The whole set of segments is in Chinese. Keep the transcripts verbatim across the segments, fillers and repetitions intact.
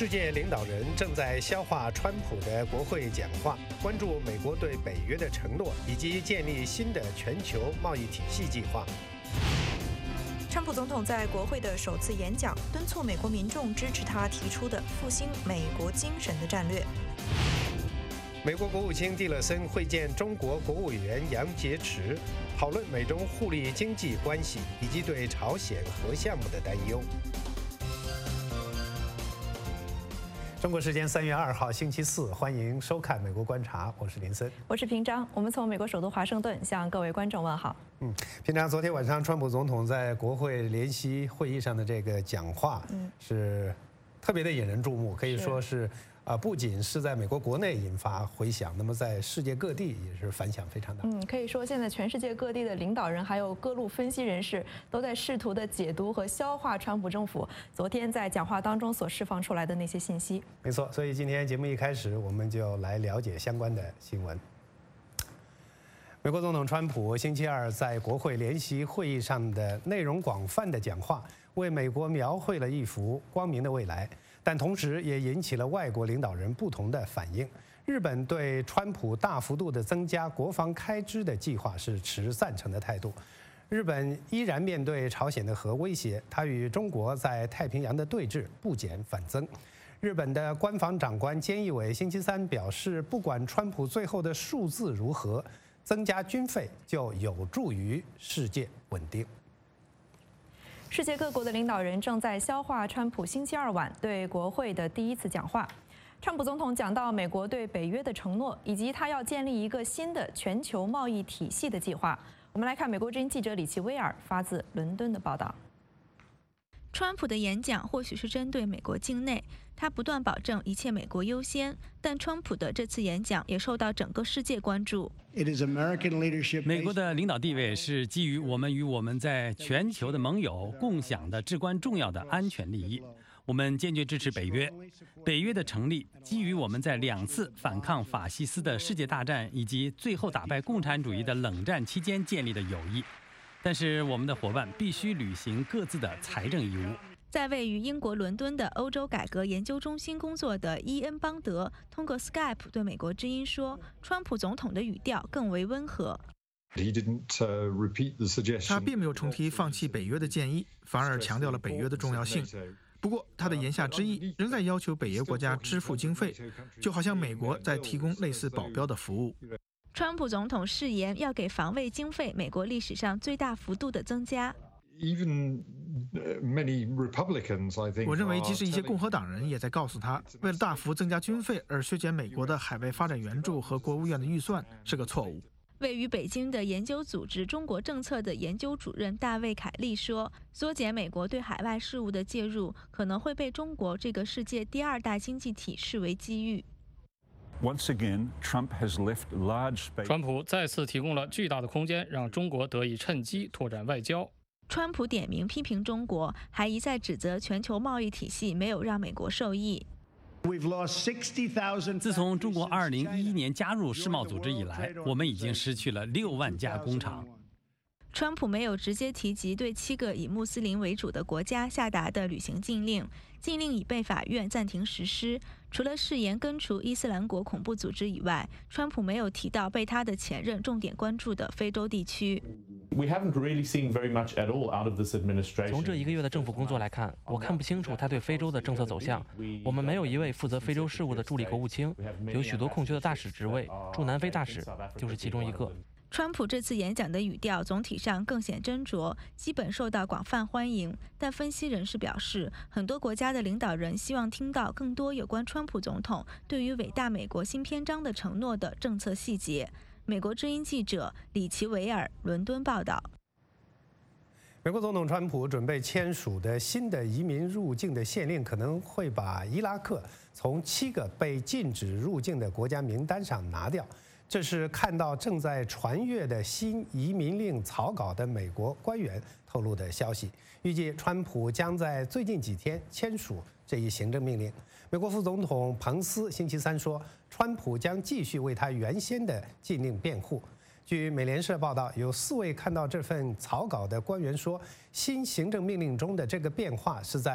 世界领导人正在消化川普的国会讲话，关注美国对北约的承诺以及建立新的全球贸易体系计划。 川普总统在国会的首次演讲，敦促美国民众支持他提出的复兴美国精神的战略。 美国国务卿蒂勒森会见中国国务委员杨洁篪，讨论美中互利经济关系以及对朝鲜核项目的担忧。中国时间三月二号星期四，欢迎收看《美国观察》，我是林森， 我是平章。我们从美国首都华盛顿向各位观众问好。 嗯，平常昨天晚上川普总统在国会联席会议上的这个讲话，嗯，是特别的引人注目，可以说是。啊，不仅是在美国国内引发回响，那么在世界各地也是反响非常大。 嗯，可以说现在全世界各地的领导人还有各路分析人士都在试图的解读和消化川普政府昨天在讲话当中所释放出来的那些信息。 没错，所以今天节目一开始我们就来了解相关的新闻。美国总统川普星期二在国会联席会议上的内容广泛的讲话，为美国描绘了一幅光明的未来。但同时也引起了外国领导人不同的反应。日本对川普大幅度的增加国防开支的计划是持赞成的态度。日本依然面对朝鲜的核威胁，它与中国在太平洋的对峙不减反增。日本的官房长官菅义伟星期三表示，不管川普最后的数字如何，增加军费就有助于世界稳定。 世界各国的领导人正在消化川普星期二晚对国会的第一次讲话。川普总统讲到美国对北约的承诺，以及他要建立一个新的全球贸易体系的计划。我们来看美国之音记者李奇威尔发自伦敦的报道。 川普的演讲或许是针对美国境内，他不断保证一切美国优先，但川普的这次演讲也受到整个世界关注。 美国的领导地位是基于我们与我们在全球的盟友共享的至关重要的安全利益。我们坚决支持北约。北约的成立基于我们在两次反抗法西斯的世界大战以及最后打败共产主义的冷战期间建立的友谊。但是我们的伙伴必须履行各自的财政义务。 在位于英国伦敦的欧洲改革研究中心工作的伊恩·邦德通过 Skype 对美国之音说，川普总统的语调更为温和。 他并没有重提放弃北约的建议，反而强调了北约的重要性。不过，他的言下之意仍在要求北约国家支付经费，就好像美国在提供类似保镖的服务。 川普总统誓言要给防卫经费美国历史上最大幅度的增加。 我认为，即使一些共和党人也在告诉他，为了大幅增加军费而削减美国的海外发展援助和国务院的预算是个错误。 位于北京的研究组织中国政策的研究主任大卫·凯利说，缩减美国对海外事务的介入可能会被中国这个世界第二大经济体视为机遇。 川普再次提供了巨大的空间，让中国得以趁机拓展外交。 川普点名批评中国，还一再指责全球贸易体系没有让美国受益。 自从中国二零一一年加入世贸组织以来，我们已经失去了六万家工厂。 川普没有直接提及对七个以穆斯林为主的国家下达的旅行禁令，禁令已被法院暂停实施。除了誓言根除伊斯兰国恐怖组织以外，川普没有提到被他的前任重点关注的非洲地区。 从这一个月的政府工作来看，我看不清楚他对非洲的政策走向。我们没有一位负责非洲事务的助理国务卿，有许多空缺的大使职位，驻南非大使就是其中一个。 川普这次演讲的语调总体上更显斟酌，基本受到广泛欢迎。但分析人士表示，很多国家的领导人希望听到更多有关川普总统对于伟大美国新篇章的承诺的政策细节。美国之音记者李奇维尔伦敦报道。 美国总统川普准备签署的新的移民入境的限令，可能会把伊拉克从七个被禁止入境的国家名单上拿掉。这是看到正在传阅的新移民令草稿的美国官员透露的消息。预计川普将在最近几天签署这一行政命令。美国副总统彭斯星期三说，川普将继续为他原先的禁令辩护。据美联社报道，有四位看到这份草稿的官员说，新行政命令中的这个变化是在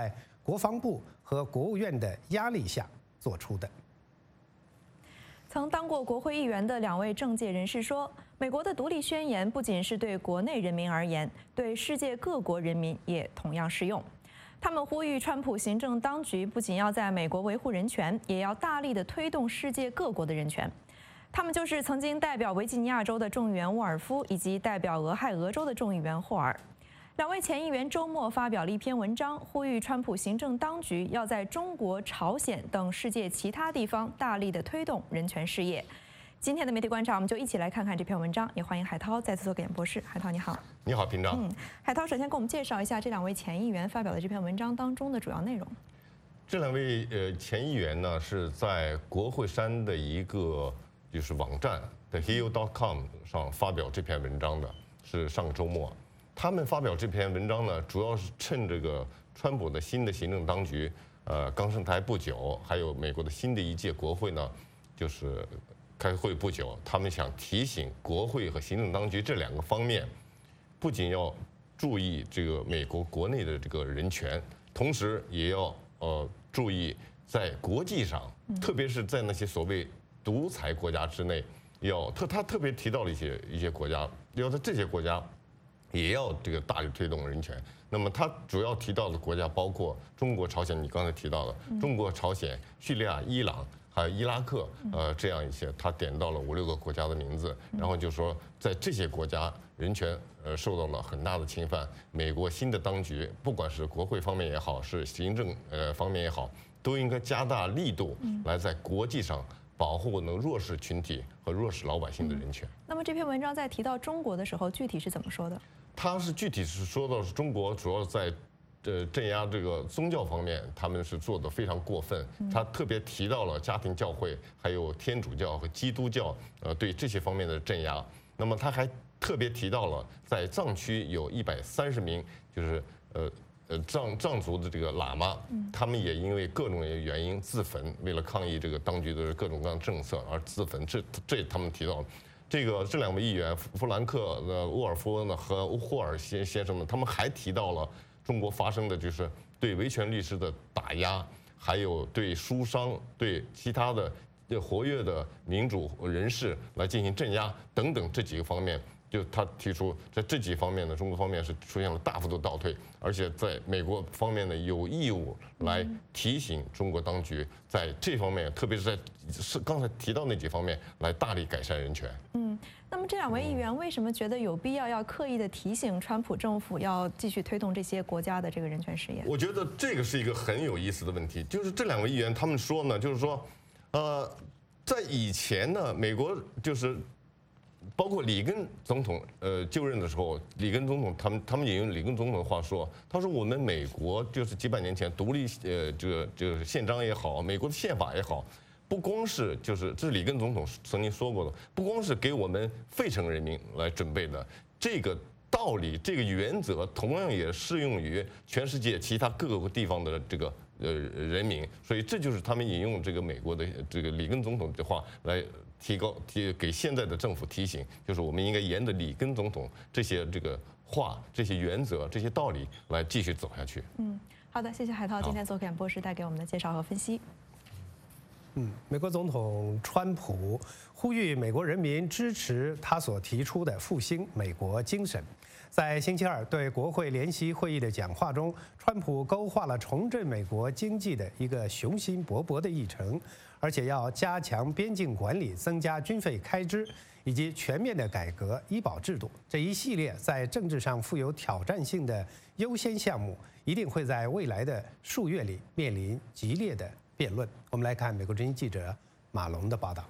国防部和国务院的压力下做出的。 曾当过国会议员的两位政界人士说，美国的独立宣言不仅是对国内人民而言，对世界各国人民也同样适用。他们呼吁川普行政当局不仅要在美国维护人权，也要大力地推动世界各国的人权。他们就是曾经代表维吉尼亚州的众议员沃尔夫，以及代表俄亥俄州的众议员霍尔。两位前议员周末发表了一篇文章，呼吁川普行政当局要在中国、朝鲜等世界其他地方大力地推动人权事业。今天的媒体观察，我们就一起来看看这篇文章，也欢迎海涛再次做个演播室。海涛你好。 你好，平章。 嗯，海涛首先给我们介绍一下这两位前议员发表的这篇文章当中的主要内容。 这两位呃前议员呢是在国会山的一个就是网站 the hill dot com 上发表这篇文章的，是上个周末。他们发表这篇文章呢，主要是趁这个川普的新的行政当局呃刚上台不久，还有美国的新的一届国会呢，就是开会不久，他们想提醒国会和行政当局这两个方面，不仅要注意这个美国国内的这个人权，同时也要呃注意在国际上，特别是在那些所谓独裁国家之内，要特他特别提到了一些一些国家，要在这些国家也要这个大力推动人权。那么他主要提到的国家包括中国、朝鲜，你刚才提到的中国、朝鲜、叙利亚、伊朗。还有伊拉克，呃，这样一些，他点到了五六个国家的名字，然后就说在这些国家人权呃受到了很大的侵犯，美国新的当局，不管是国会方面也好，是行政呃方面也好，都应该加大力度来在国际上保护呢弱势群体和弱势老百姓的人权。 那么这篇文章在提到中国的时候，具体是怎么说的？ 他是具体是说到是中国主要在。呃，镇压这个宗教方面，他们是做得非常过分。他特别提到了家庭教会，还有天主教和基督教，呃，对这些方面的镇压。那么他还特别提到了，在藏区有一百三十名，就是呃呃藏藏族的这个喇嘛，他们也因为各种原因自焚，为了抗议这个当局的各种各样政策而自焚。这这他们提到了。这个这两位议员，弗兰克、呃沃尔夫呢和霍尔先先生们，他们还提到了。中国发生的就是对维权律师的打压，还有对书商、对其他的活跃的民主人士来进行镇压等等这几个方面，就他提出在这几方面呢，中国方面是出现了大幅度倒退，而且在美国方面呢有义务来提醒中国当局在这方面，特别是在是刚才提到那几方面来大力改善人权。 嗯。那么这两位议员为什么觉得有必要要刻意的提醒川普政府要继续推动这些国家的这个人权事业？ 我觉得这个是一个很有意思的问题，就是这两位议员他们说呢，就是说，呃，在以前呢，美国就是包括里根总统呃就任的时候，里根总统他们他们也用里根总统的话说，他说我们美国就是几百年前独立呃这个就是宪章也好，美国的宪法也好。不光是就是这是里根总统曾经说过的，不光是给我们费城人民来准备的，这个道理、这个原则同样也适用于全世界其他各个地方的这个呃人民。所以这就是他们引用这个美国的这个里根总统的话来提高提给现在的政府提醒，就是我们应该沿着里根总统这些这个话、这些原则、这些道理来继续走下去。 嗯，好的，谢谢海涛今天做演播室带给我们的介绍和分析。 嗯，美国总统川普呼吁美国人民支持他所提出的复兴美国精神。在星期二对国会联席会议的讲话中，川普勾画了重振美国经济的一个雄心勃勃的议程，而且要加强边境管理、增加军费开支，以及全面的改革医保制度。这一系列在政治上富有挑战性的优先项目，一定会在未来的数月里面临激烈的辩论。我们来看美国之音记者马龙的报道。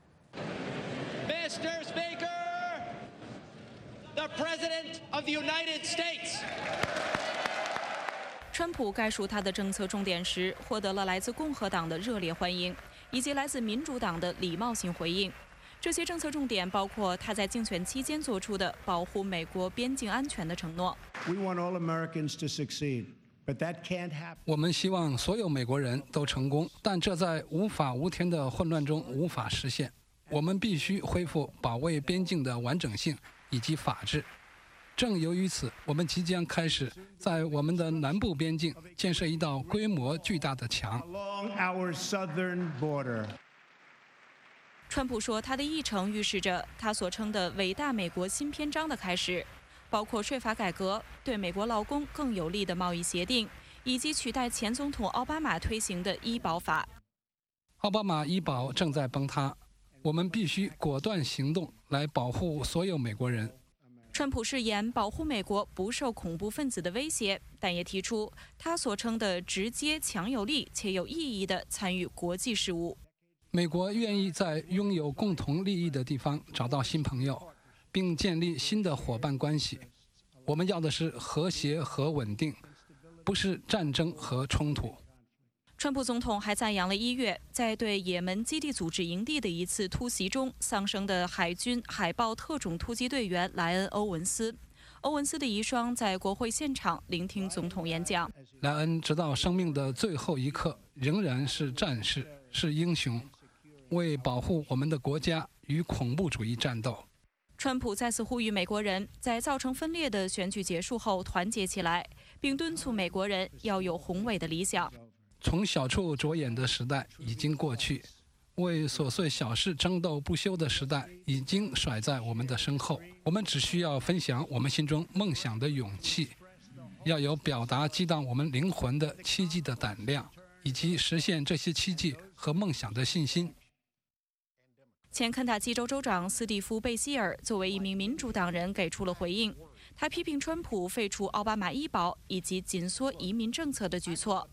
Mister Speaker, the President of the United States. 川普概述他的政策重点时，获得了来自共和党的热烈欢迎，以及来自民主党的礼貌性回应。这些政策重点包括他在竞选期间做出的保护美国边境安全的承诺。 We want all Americans to succeed. But that can't happen. 我们希望所有美国人都成功，但这在无法无天的混乱中无法实现。我们必须恢复保卫边境的完整性以及法治。 正由于此，我们即将开始在我们的南部边境建设一道规模巨大的墙。 川普说，他的议程预示着他所称的伟大美国新篇章的开始，包括税法改革、对美国劳工更有利的贸易协定，以及取代前总统奥巴马推行的医保法。 奥巴马医保正在崩塌，我们必须果断行动来保护所有美国人。 川普誓言保护美国不受恐怖分子的威胁，但也提出他所称的直接、强有力且有意义的参与国际事务。 美国愿意在拥有共同利益的地方找到新朋友，并建立新的伙伴关系。我们要的是和谐和稳定，不是战争和冲突。 川普总统还赞扬了一月在对也门基地组织营地的一次突袭中丧生的海军海豹特种突击队员莱恩·欧文斯。欧文斯的遗孀在国会现场聆听总统演讲。 莱恩直到生命的最后一刻仍然是战士，是英雄，为保护我们的国家与恐怖主义战斗。 川普再次呼吁美国人在造成分裂的选举结束后团结起来，并敦促美国人要有宏伟的理想。 从小处着眼的时代已经过去，为琐碎小事争斗不休的时代已经甩在我们的身后。我们只需要分享我们心中梦想的勇气，要有表达激荡我们灵魂的奇迹的胆量，以及实现这些奇迹和梦想的信心。 前肯塔基州州长斯蒂夫·贝希尔作为一名民主党人给出了回应，他批评川普废除奥巴马医保以及紧缩移民政策的举措。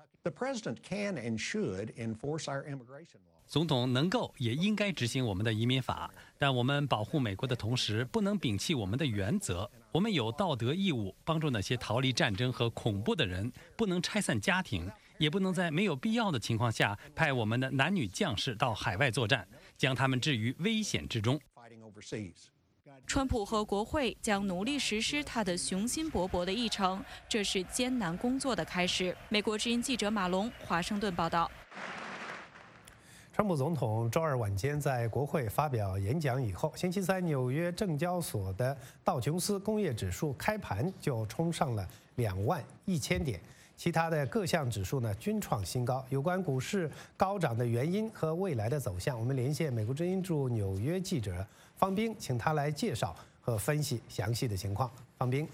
总统能够也应该执行我们的移民法，但我们保护美国的同时，不能摒弃我们的原则。我们有道德义务帮助那些逃离战争和恐怖的人，不能拆散家庭，也不能在没有必要的情况下派我们的男女将士到海外作战，将他们置于危险之中。 川普和国会将努力实施他的雄心勃勃的议程，这是艰难工作的开始。美国之音记者马龙华盛顿报道。 川普总统周二晚间在国会发表演讲以后，星期三纽约证交所的道琼斯工业指数开盘就冲上了两万一千点，其他的各项指数呢均创新高。有关股市高涨的原因和未来的走向，我们连线美国之音驻纽约记者方斌，请他来介绍和分析详细的情况。方斌，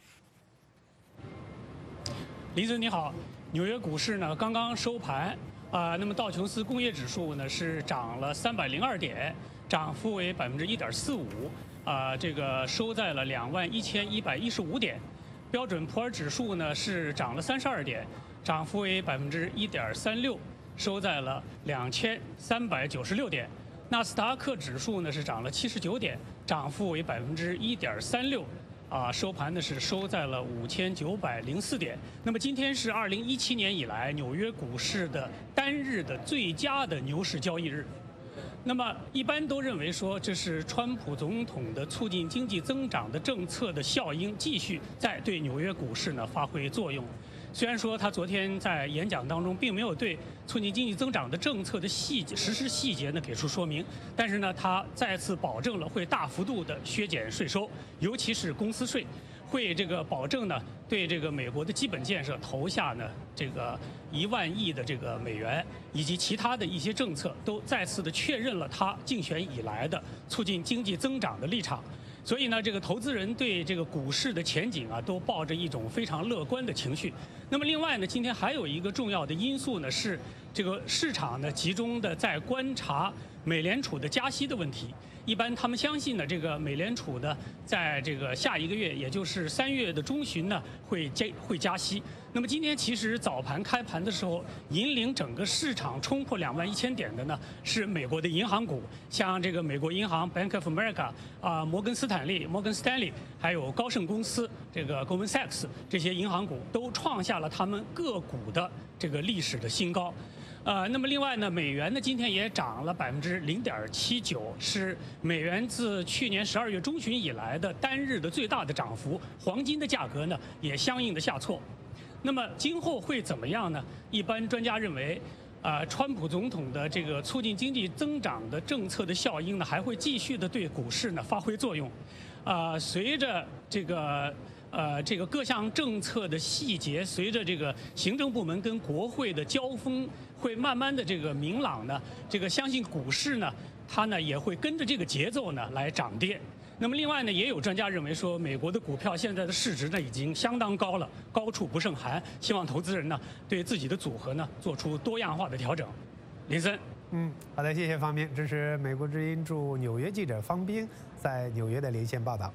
李总你好，纽约股市呢刚刚收盘，啊、呃，那么道琼斯工业指数呢是涨了三百零二点，涨幅为百分之一点四五，啊，这个收在了两万一千一百一十五点。标准普尔指数呢是涨了三十二点，涨幅为百分之一点三六，收在了两千三百九十六点。纳斯达克指数呢是涨了七十九点，涨幅为百分之一点三六，啊，收盘呢是收在了五千九百零四点。那么今天是二零一七年以来纽约股市的单日的最佳的牛市交易日。那么一般都认为说，这是川普总统的促进经济增长的政策的效应继续在对纽约股市呢发挥作用。虽然说他昨天在演讲当中并没有对促进经济增长的政策的细节实施细节呢给出说明，但是呢他再次保证了会大幅度的削减税收，尤其是公司税，会这个保证呢对这个美国的基本建设投下呢这个一万亿的这个美元，以及其他的一些政策都再次的确认了他竞选以来的促进经济增长的立场。所以呢，这个投资人对这个股市的前景啊，都抱着一种非常乐观的情绪。那么另外呢，今天还有一个重要的因素呢，是这个市场呢集中的在观察美联储的加息的问题。一般他们相信呢，这个美联储呢，在这个下一个月，也就是三月的中旬呢，会加会加息。那么今天其实早盘开盘的时候，引领整个市场冲破两万一千点的呢，是美国的银行股，像这个美国银行 Bank of America 啊、摩根斯坦利、摩根斯坦利，还有高盛公司这个 Goldman Sachs 这些银行股都创下了他们个股的这个历史的新高。呃，那么另外呢，美元呢今天也涨了百分之零点七九，是美元自去年十二月中旬以来的单日的最大的涨幅。黄金的价格呢也相应的下挫。那么今后会怎么样呢？一般专家认为，呃，川普总统的这个促进经济增长的政策的效应呢，还会继续的对股市呢发挥作用。 呃，随着这个呃这个各项政策的细节，随着这个行政部门跟国会的交锋，会慢慢的这个明朗呢。这个相信股市呢，它呢也会跟着这个节奏呢来涨跌。那么另外呢，也有专家认为说，美国的股票现在的市值呢已经相当高了，高处不胜寒，希望投资人呢对自己的组合呢做出多样化的调整。林森。 嗯，好的，谢谢方斌。这是美国之音驻纽约记者方斌在纽约的连线报道。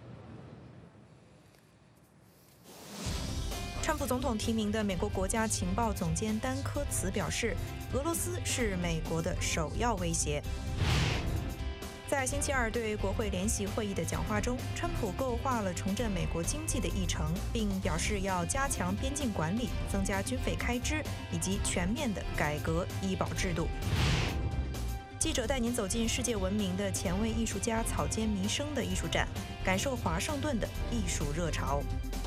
川普总统提名的美国国家情报总监丹科茨表示，俄罗斯是美国的首要威胁。在星期二对国会联席会议的讲话中，川普构画了重振美国经济的议程，并表示要加强边境管理、增加军费开支以及全面的改革医保制度。记者带您走进世界闻名的前卫艺术家草间弥生的艺术展，感受华盛顿的艺术热潮。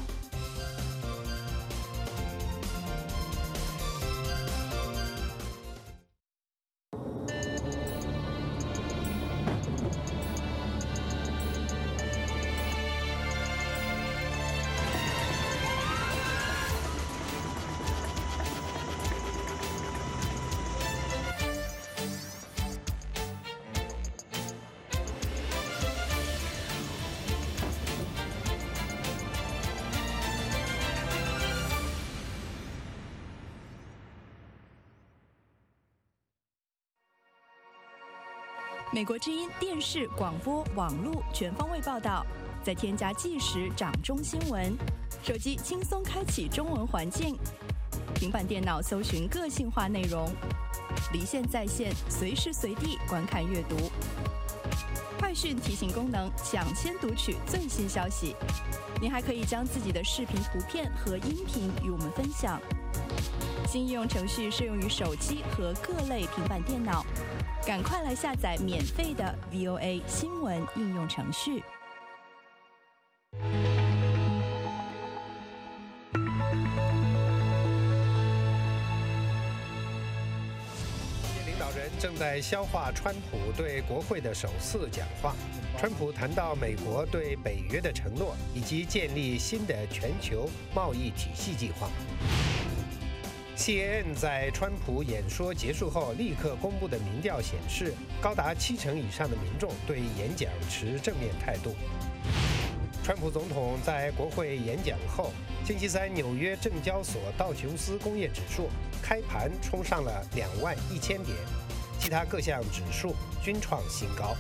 美国之音电视、广播、网络全方位报道，再添加即时掌中新闻，手机轻松开启中文环境，平板电脑搜寻个性化内容，离线在线，随时随地观看阅读。快讯提醒功能，抢先读取最新消息。您还可以将自己的视频、图片和音频与我们分享。新应用程序适用于手机和各类平板电脑。赶快来下载免费的 V O A 新闻应用程序。 领导人正在消化川普对国会的首次讲话。川普谈到美国对北约的承诺，以及建立新的全球贸易体系计划。C N N 在川普演说结束后立刻公布的民调显示，高达七成以上的民众对演讲持正面态度。川普总统在国会演讲后，星期三纽约证交所道琼斯工业指数开盘冲上了两万一千点，其他各项指数均创新高。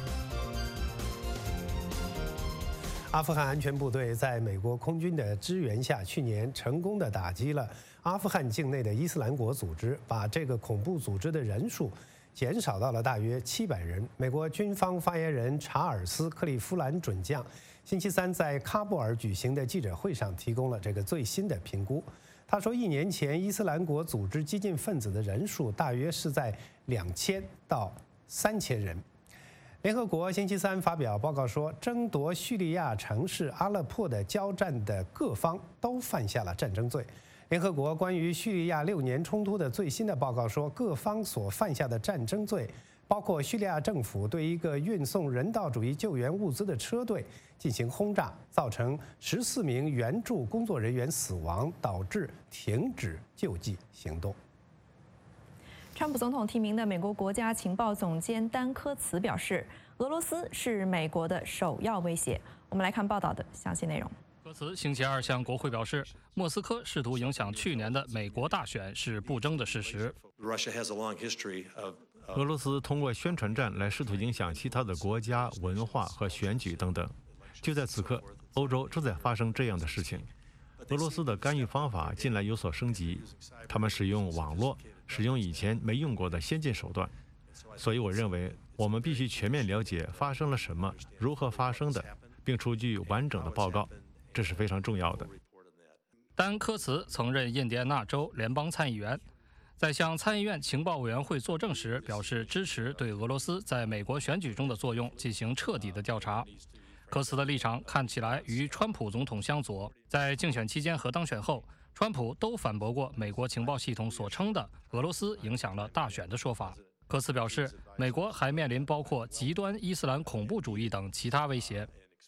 阿富汗安全部队在美国空军的支援下，去年成功地打击了阿富汗境内的伊斯兰国组织，把这个恐怖组织的人数减少到了大约七百人。美国军方发言人查尔斯·克利夫兰准将星期三在喀布尔举行的记者会上提供了这个最新的评估。他说，一年前伊斯兰国组织激进分子的人数大约是在两千到三千人。联合国星期三发表报告说，争夺叙利亚城市阿勒颇的交战的各方都犯下了战争罪。联合国关于叙利亚六年冲突的最新的报告说，各方所犯下的战争罪包括叙利亚政府对一个运送人道主义救援物资的车队进行轰炸，造成十四名援助工作人员死亡，导致停止救济行动。 川普总统提名的美国国家情报总监丹科茨表示，俄罗斯是美国的首要威胁。我们来看报道的详细内容。 科茨星期二向国会表示，莫斯科试图影响去年的美国大选是不争的事实。 俄罗斯通过宣传战来试图影响其他的国家、文化和选举等等。就在此刻，欧洲正在发生这样的事情。俄罗斯的干预方法近来有所升级，他们使用网络，使用以前没用过的先进手段。所以我认为，我们必须全面了解发生了什么，如何发生的，并出具完整的报告，这是非常重要的。 丹科茨曾任印第安纳州联邦参议员，在向参议院情报委员会作证时表示支持对俄罗斯在美国选举中的作用进行彻底的调查。科茨的立场看起来与川普总统相左，在竞选期间和当选后，川普都反驳过美国情报系统所称的俄罗斯影响了大选的说法。科茨表示，美国还面临包括极端伊斯兰恐怖主义等其他威胁。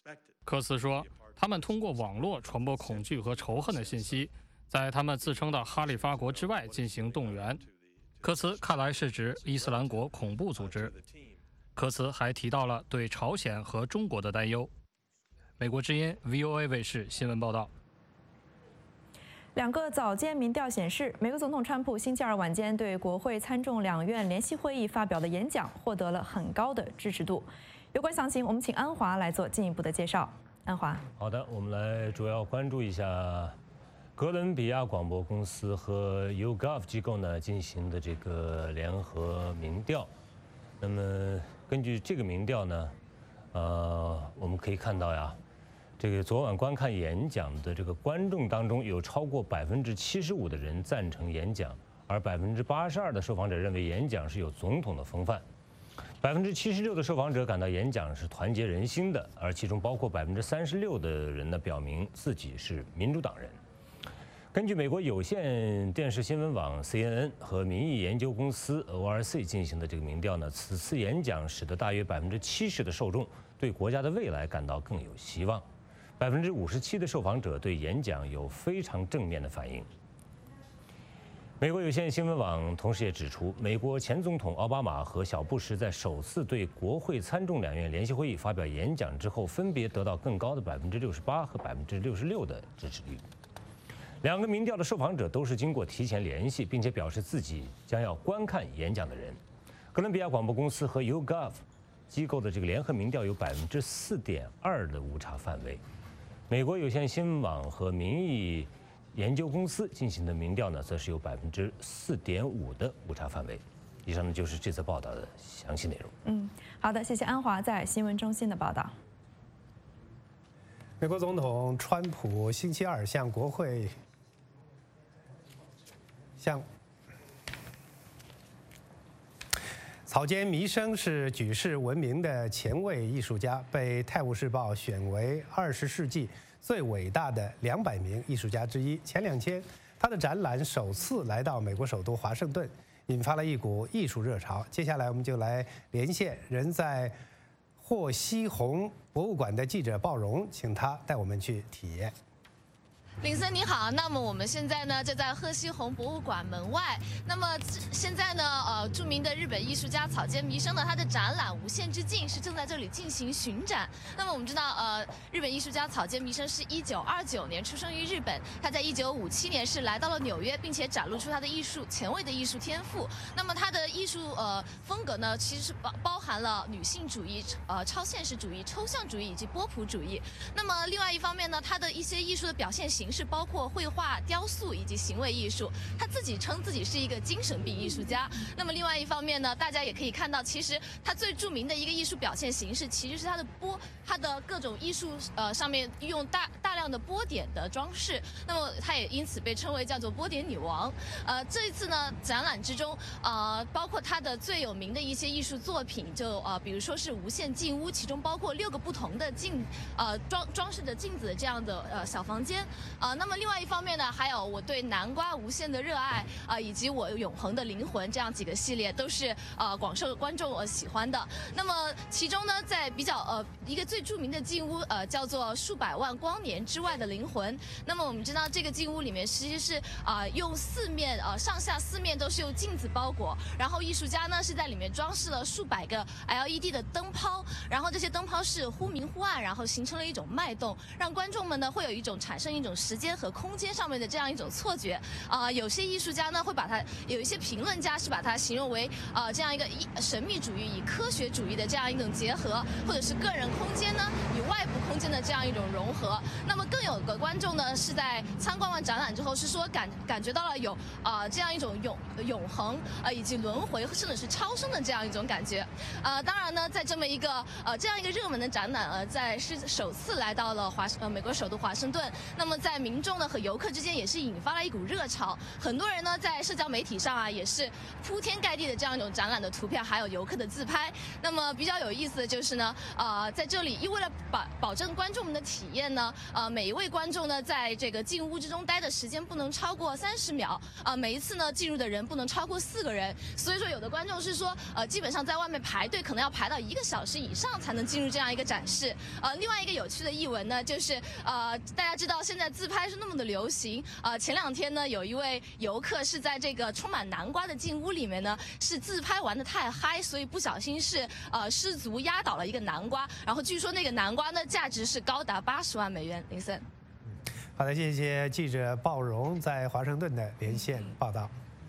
科茨说，他们通过网络传播恐惧和仇恨的信息，在他们自称的哈里发国之外进行动员。科茨看来是指伊斯兰国恐怖组织。科茨还提到了对朝鲜和中国的担忧。美国之音 V O A 卫视新闻报道。 两个早间民调显示，美国总统川普星期二晚间对国会参众两院联席会议发表的演讲获得了很高的支持度。有关详情，我们请安华来做进一步的介绍。安华， 好的，我们来主要关注一下哥伦比亚广播公司和 YouGov 机构呢进行的这个联合民调。那么根据这个民调呢，呃，我们可以看到呀。这个昨晚观看演讲的这个观众当中，有超过百分之七十五的人赞成演讲，而百分之八十二的受访者认为演讲是有总统的风范，百分之七十六的受访者感到演讲是团结人心的，而其中包括百分之三十六的人呢表明自己是民主党人。根据美国有线电视新闻网 C N N 和民意研究公司 O R C 进行的这个民调呢，此次演讲使得大约百分之七十的受众对国家的未来感到更有希望。百分之五十七的受访者对演讲有非常正面的反应。美国有线新闻网同时也指出，美国前总统奥巴马和小布什在首次对国会参众两院联席会议发表演讲之后，分别得到更高的百分之六十八和百分之六十六的支持率。两个民调的受访者都是经过提前联系，并且表示自己将要观看演讲的人。哥伦比亚广播公司和 YouGov 机构的这个联合民调有百分之四点二的误差范围。美国有线新闻网和民意研究公司进行的民调呢，则是有百分之四点五的误差范围。以上呢就是这则报道的详细内容。 嗯，好的，谢谢安华在新闻中心的报道。 美国总统川普星期二向国会向草间弥生是举世闻名的前卫艺术家，被《泰晤士报》选为二十世纪最伟大的两百名艺术家之一。前两天，他的展览首次来到美国首都华盛顿，引发了一股艺术热潮。接下来，我们就来连线人在霍希洪博物馆的记者鲍荣，请他带我们去体验。 林森你好，那么我们现在呢就在贺西宏博物馆门外。那么现在呢，呃，著名的日本艺术家草间弥生呢，他的展览《无限之境》是正在这里进行巡展。那么我们知道，呃，日本艺术家草间弥生是一九二九年出生于日本，他在一九五七年是来到了纽约，并且展露出他的艺术前卫的艺术天赋。那么他的艺术呃风格呢，其实是包包含了女性主义、呃超现实主义、抽象主义以及波普主义。那么另外一方面呢，他的一些艺术的表现形式包括绘画、雕塑以及行为艺术。他自己称自己是一个精神病艺术家。那么另外一方面呢，大家也可以看到，其实他最著名的一个艺术表现形式，其实是他的波，他的各种艺术呃上面用大大量的波点的装饰。那么他也因此被称为叫做波点女王。呃，这一次呢展览之中，呃，包括他的最有名的一些艺术作品，就呃比如说是无限镜屋，其中包括六个不同的镜，呃装装饰着镜子的这样的呃小房间。呃，那么另外一方面呢，还有我对南瓜无限的热爱，啊、呃，以及我永恒的灵魂这样几个系列，都是呃广受观众呃喜欢的。那么其中呢，在比较呃一个最著名的镜屋，呃叫做数百万光年之外的灵魂。那么我们知道这个镜屋里面其实是啊、呃、用四面呃上下四面都是用镜子包裹，然后艺术家呢是在里面装饰了数百个 L E D 的灯泡，然后这些灯泡是忽明忽暗，然后形成了一种脉动，让观众们呢会有一种产生一种时间和空间上面的这样一种错觉。啊、呃，有些艺术家呢会把它，有一些评论家是把它形容为啊、呃、这样一个神秘主义与科学主义的这样一种结合，或者是个人空间呢与外部空间的这样一种融合。那么更有个观众呢是在参观完展览之后是说感感觉到了有啊、呃、这样一种永永恒呃以及轮回甚至是超生的这样一种感觉。呃，当然呢，在这么一个呃这样一个热门的展览呃在是首次来到了华呃美国首都华盛顿，那么在民众呢和游客之间也是引发了一股热潮，很多人呢在社交媒体上啊也是铺天天盖地的这样一种展览的图片，还有游客的自拍。那么比较有意思的就是呢，呃，在这里，因为了保保证观众们的体验呢，呃，每一位观众呢，在这个进屋之中待的时间不能超过三十秒，啊、呃，每一次呢进入的人不能超过四个人。所以说，有的观众是说，呃，基本上在外面排队可能要排到一个小时以上才能进入这样一个展示。呃，另外一个有趣的译文呢，就是呃，大家知道现在自拍是那么的流行，呃，前两天呢，有一位游客是在这个充满南瓜的进屋里面呢，是自拍玩得太嗨，所以不小心是呃失足压倒了一个南瓜，然后据说那个南瓜呢价值是高达八十万美元。林森， 好的，谢谢记者鲍荣在华盛顿的连线报道。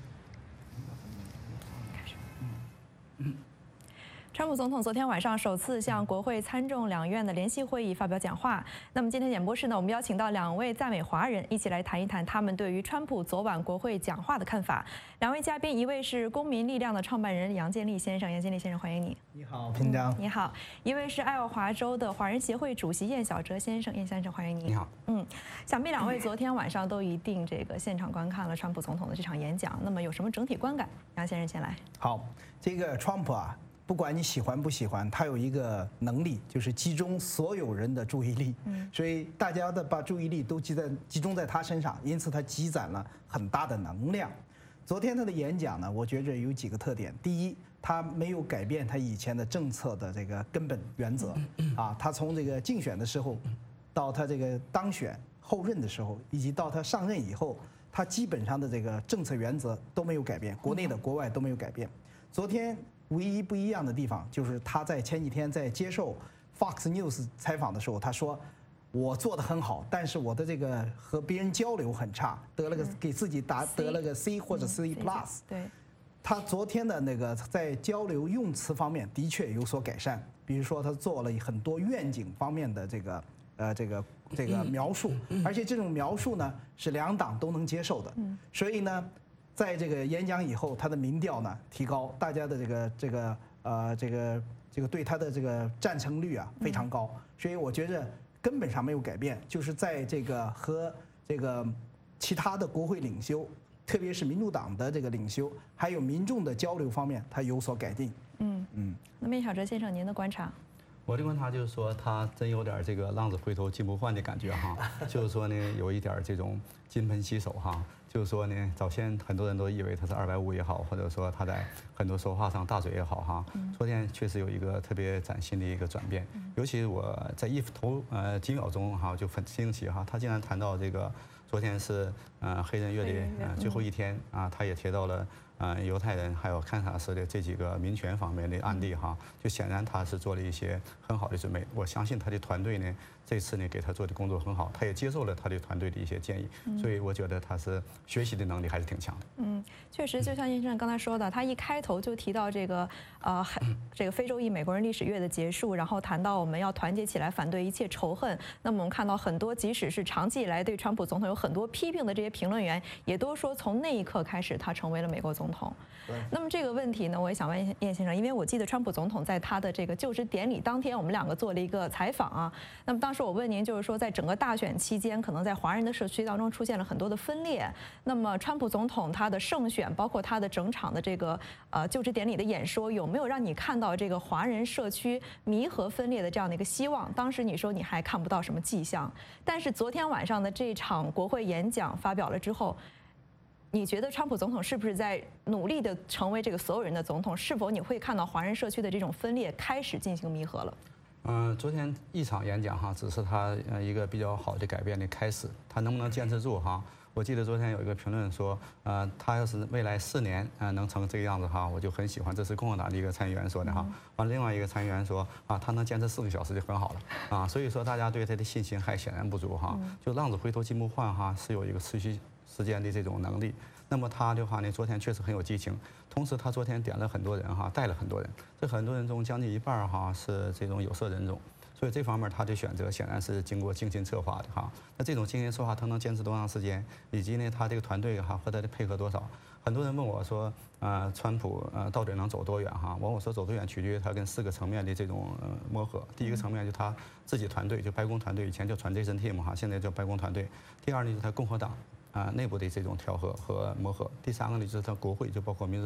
川普总统昨天晚上首次向国会参众两院的联席会议发表讲话。那么今天演播室呢，我们邀请到两位在美华人一起来谈一谈他们对于川普昨晚国会讲话的看法。两位嘉宾，一位是公民力量的创办人杨建立先生，杨建立先生欢迎你。 你好，平章。 你好。一位是爱奥华州的华人协会主席燕小哲先生，燕先生欢迎你。 你好。 嗯，想必两位昨天晚上都一定这个现场观看了川普总统的这场演讲，那么有什么整体观感？杨先生先来。 好，这个川普啊。不管你喜欢不喜欢，他有一个能力，就是集中所有人的注意力。嗯，所以大家的把注意力都集在集中在他身上，因此他积攒了很大的能量。昨天他的演讲呢，我觉着有几个特点。第一，他没有改变他以前的政策的这个根本原则。啊，他从这个竞选的时候，到他这个当选后任的时候，以及到他上任以后，他基本上的这个政策原则都没有改变，国内的国外都没有改变。昨天。唯一不一样的地方就是他在前几天在接受 Fox News 采访的时候，他说我做得很好，但是我的这个和别人交流很差，得了个给自己打得了个 C 或者 C plus。 对， 他昨天的那个在交流用词方面的确有所改善，比如说他做了很多愿景方面的这个呃这个这个描述，而且这种描述呢是两党都能接受的，所以呢。在这个演讲以后，他的民调呢提高，大家的这个这个呃这个这个对他的这个赞成率啊非常高，所以我觉着根本上没有改变，就是在这个和这个其他的国会领袖，特别是民主党的这个领袖，还有民众的交流方面，他有所改进。嗯嗯。那么小哲先生，您的观察？ 我的观察就是说，他真有点这个浪子回头金不换的感觉哈，就是说呢，有一点这种金盆洗手哈。就是说呢，早先很多人都以为他是二百五也好，或者说他在很多说话上大嘴也好哈。昨天确实有一个特别崭新的一个转变，尤其我在一头呃几秒钟哈就很惊奇哈，他竟然谈到这个昨天是呃黑人月的呃最后一天啊，他也提到了呃犹太人还有堪萨斯的这几个民权方面的案例哈，就显然他是做了一些很好的准备。我相信他的团队呢。这次呢，给他做的工作很好，他也接受了他的团队的一些建议，所以我觉得他是学习的能力还是挺强的。 嗯，确实，就像先生刚才说的，他一开头就提到这个呃，这个非洲裔美国人历史月的结束，然后谈到我们要团结起来反对一切仇恨。那么我们看到很多，即使是长期以来对川普总统有很多批评的这些评论员，也都说从那一刻开始，他成为了美国总统。那么这个问题呢，我也想问燕先生，因为我记得川普总统在他的这个就职典礼当天，我们两个做了一个采访啊。那么当时我问您，就是说在整个大选期间，可能在华人的社区当中出现了很多的分裂。那么川普总统他的胜选，包括他的整场的这个呃就职典礼的演说，有没有让你看到这个华人社区弥合分裂的这样的一个希望？当时你说你还看不到什么迹象，但是昨天晚上的这场国会演讲发表了之后。你觉得川普总统是不是在努力的成为这个所有人的总统？是否你会看到华人社区的这种分裂开始进行弥合了？ 嗯，昨天一场演讲哈，只是他呃一个比较好的改变的开始，他能不能坚持住哈？我记得昨天有一个评论说，呃，他要是未来四年呃能成这个样子哈，我就很喜欢。这是共和党的一个参议员说的哈。完了，另外一个参议员说啊，他能坚持四个小时就很好了啊。所以说大家对他的信心还显然不足哈。就浪子回头金不换哈，是有一个持续时间的这种能力。那么他的话呢，昨天确实很有激情。同时，他昨天点了很多人哈，带了很多人。这很多人中将近一半哈是这种有色人种，所以这方面他的选择显然是经过精心策划的哈。那这种精心策划他能坚持多长时间，以及呢他这个团队哈和他的配合多少？很多人问我说，呃，川普呃到底能走多远哈？我我说走多远取决于他跟四个层面的这种呃磨合。第一个层面就他自己团队，就白宫团队，以前叫 transition team 哈，现在叫白宫团队。第二呢就是他共和党。啊，内部的这种调和和磨合。第三个呢，就是他国会，就包括民主党，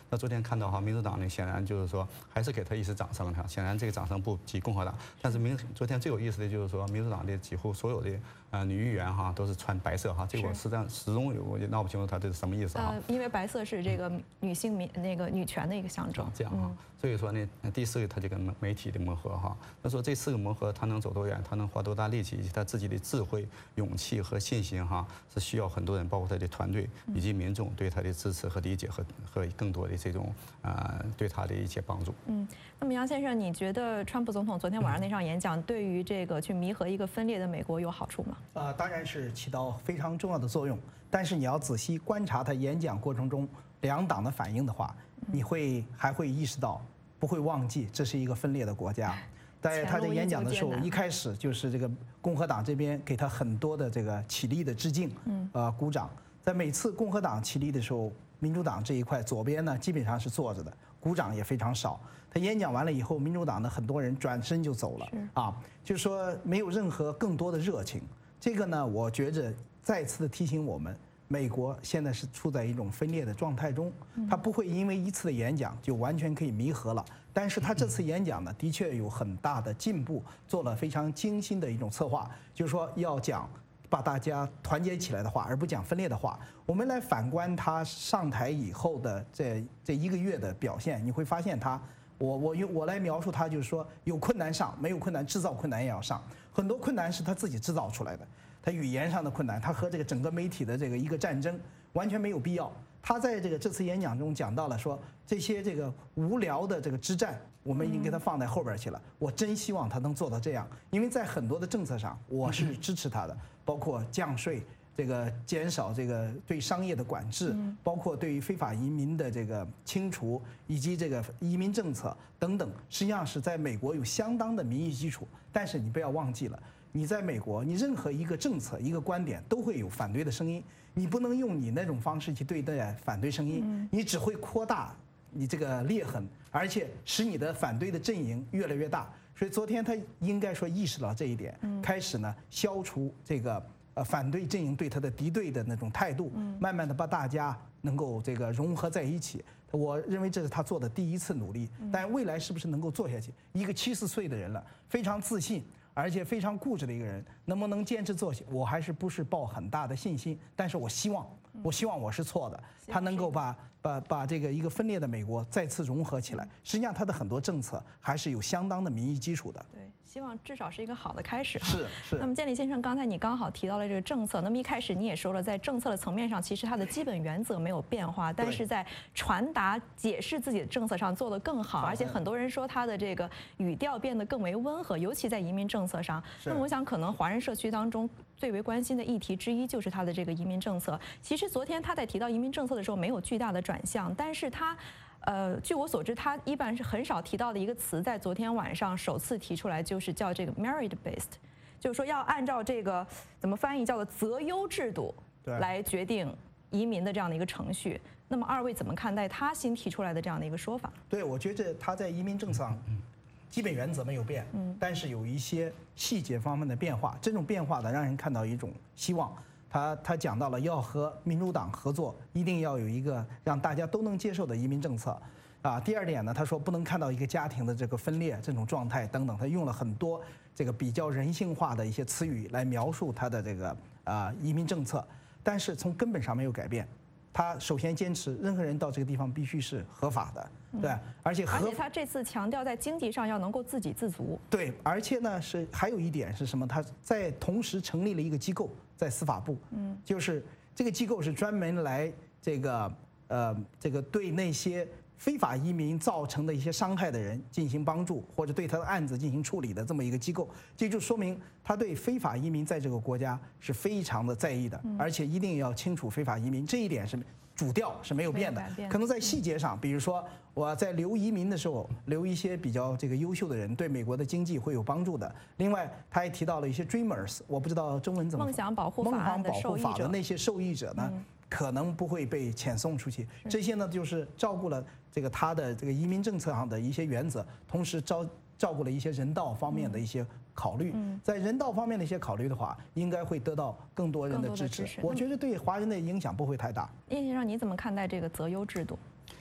那昨天看到哈，民主党呢显然就是说还是给他一丝掌声哈，显然这个掌声不及共和党。但是民昨天最有意思的就是说，民主党的几乎所有的呃女议员哈都是穿白色哈，这个我实际上始终有我也闹不清楚他这是什么意思哈。 呃，因为白色是这个女性民那个女权的一个象征。 这样哈，所以说呢，第四个他这个媒体的磨合哈，那说这四个磨合他能走多远，他能花多大力气，以及他自己的智慧、勇气和信心哈，是需要很多人，包括他的团队以及民众对他的支持和理解和和更多的这种呃对他的一些帮助。 嗯，那么杨先生，你觉得川普总统昨天晚上那场演讲对于这个去弥合一个分裂的美国有好处吗？ 呃，当然是起到非常重要的作用。但是你要仔细观察他演讲过程中两党的反应的话，你会还会意识到，不会忘记这是一个分裂的国家。在他在演讲的时候，一开始就是这个共和党这边给他很多的这个起立的致敬，呃，鼓掌。在每次共和党起立的时候，民主党这一块左边呢基本上是坐着的，鼓掌也非常少。他演讲完了以后，民主党的很多人转身就走了，啊，就是说没有任何更多的热情。这个呢，我觉着再次的提醒我们，美国现在是处在一种分裂的状态中，他不会因为一次的演讲就完全可以弥合了。但是他这次演讲呢，的确有很大的进步，做了非常精心的一种策划，就是说要讲把大家团结起来的话，而不讲分裂的话。我们来反观他上台以后的这这一个月的表现，你会发现他，我我用我来描述他，就是说有困难上，没有困难制造困难也要上，很多困难是他自己制造出来的。他语言上的困难，他和这个整个媒体的这个一个战争完全没有必要。他在这个这次演讲中讲到了说，这些这个无聊的这个之战，我们已经给他放在后边去了。我真希望他能做到这样，因为在很多的政策上，我是支持他的，包括降税、这个减少这个对商业的管制，包括对于非法移民的这个清除，以及这个移民政策等等，实际上是在美国有相当的民意基础。但是你不要忘记了，你在美国，你任何一个政策、一个观点都会有反对的声音，你不能用你那种方式去对待反对声音，你只会扩大你这个裂痕，而且使你的反对的阵营越来越大。所以昨天他应该说意识到这一点，开始呢消除这个呃反对阵营对他的敌对的那种态度，慢慢的把大家能够这个融合在一起。我认为这是他做的第一次努力，但未来是不是能够做下去？一个七十岁的人了，非常自信，而且非常固执的一个人，能不能坚持做下去？我还是不是抱很大的信心，但是我希望，我希望我是错的，他能够把把把这个一个分裂的美国再次融合起来。实际上，他的很多政策还是有相当的民意基础的。 对，希望至少是一个好的开始。 是是。 那么，建立先生，刚才你刚好提到了这个政策，那么一开始你也说了，在政策的层面上，其实它的基本原则没有变化，但是在传达、解释自己的政策上做得更好，而且很多人说他的这个语调变得更为温和，尤其在移民政策上。那么，我想可能华人社区当中最为关心的议题之一就是他的这个移民政策。其实昨天他在提到移民政策的时候没有巨大的转向，但是他，呃，据我所知，他一般是很少提到的一个词，在昨天晚上首次提出来，就是叫这个 merit based， 就是说要按照这个怎么翻译叫做择优制度来决定移民的这样的一个程序。那么二位怎么看待他新提出来的这样的一个说法？ 对，我觉得他在移民政策上基本原则没有变，但是有一些细节方面的变化，这种变化呢让人看到一种希望。他他讲到了要和民主党合作，一定要有一个让大家都能接受的移民政策，啊，第二点呢，他说不能看到一个家庭的这个分裂这种状态等等，他用了很多这个比较人性化的一些词语来描述他的这个啊移民政策，但是从根本上没有改变。他首先坚持任何人到这个地方必须是合法的，对，而且而且他这次强调在经济上要能够自给自足。 对，而且呢是还有一点是什么？他在同时成立了一个机构，在司法部，嗯，就是这个机构是专门来这个呃这个对那些非法移民造成的一些伤害的人进行帮助，或者对他的案子进行处理的这么一个机构。这就说明他对非法移民在这个国家是非常的在意的，而且一定要清除非法移民，这一点是主调是没有变的。可能在细节上，比如说我在留移民的时候，留一些比较这个优秀的人，对美国的经济会有帮助的。另外，他还提到了一些 Dreamers， 我不知道中文怎么。 梦想保护法案的受益者。梦想保护法的那些受益者呢？嗯，可能不会被遣送出去，这些呢就是照顾了这个他的这个移民政策上的一些原则，同时照照顾了一些人道方面的一些考虑。在人道方面的一些考虑的话，应该会得到更多人的支持。我觉得对华人的影响不会太大。 叶先生，你怎么看待这个择优制度？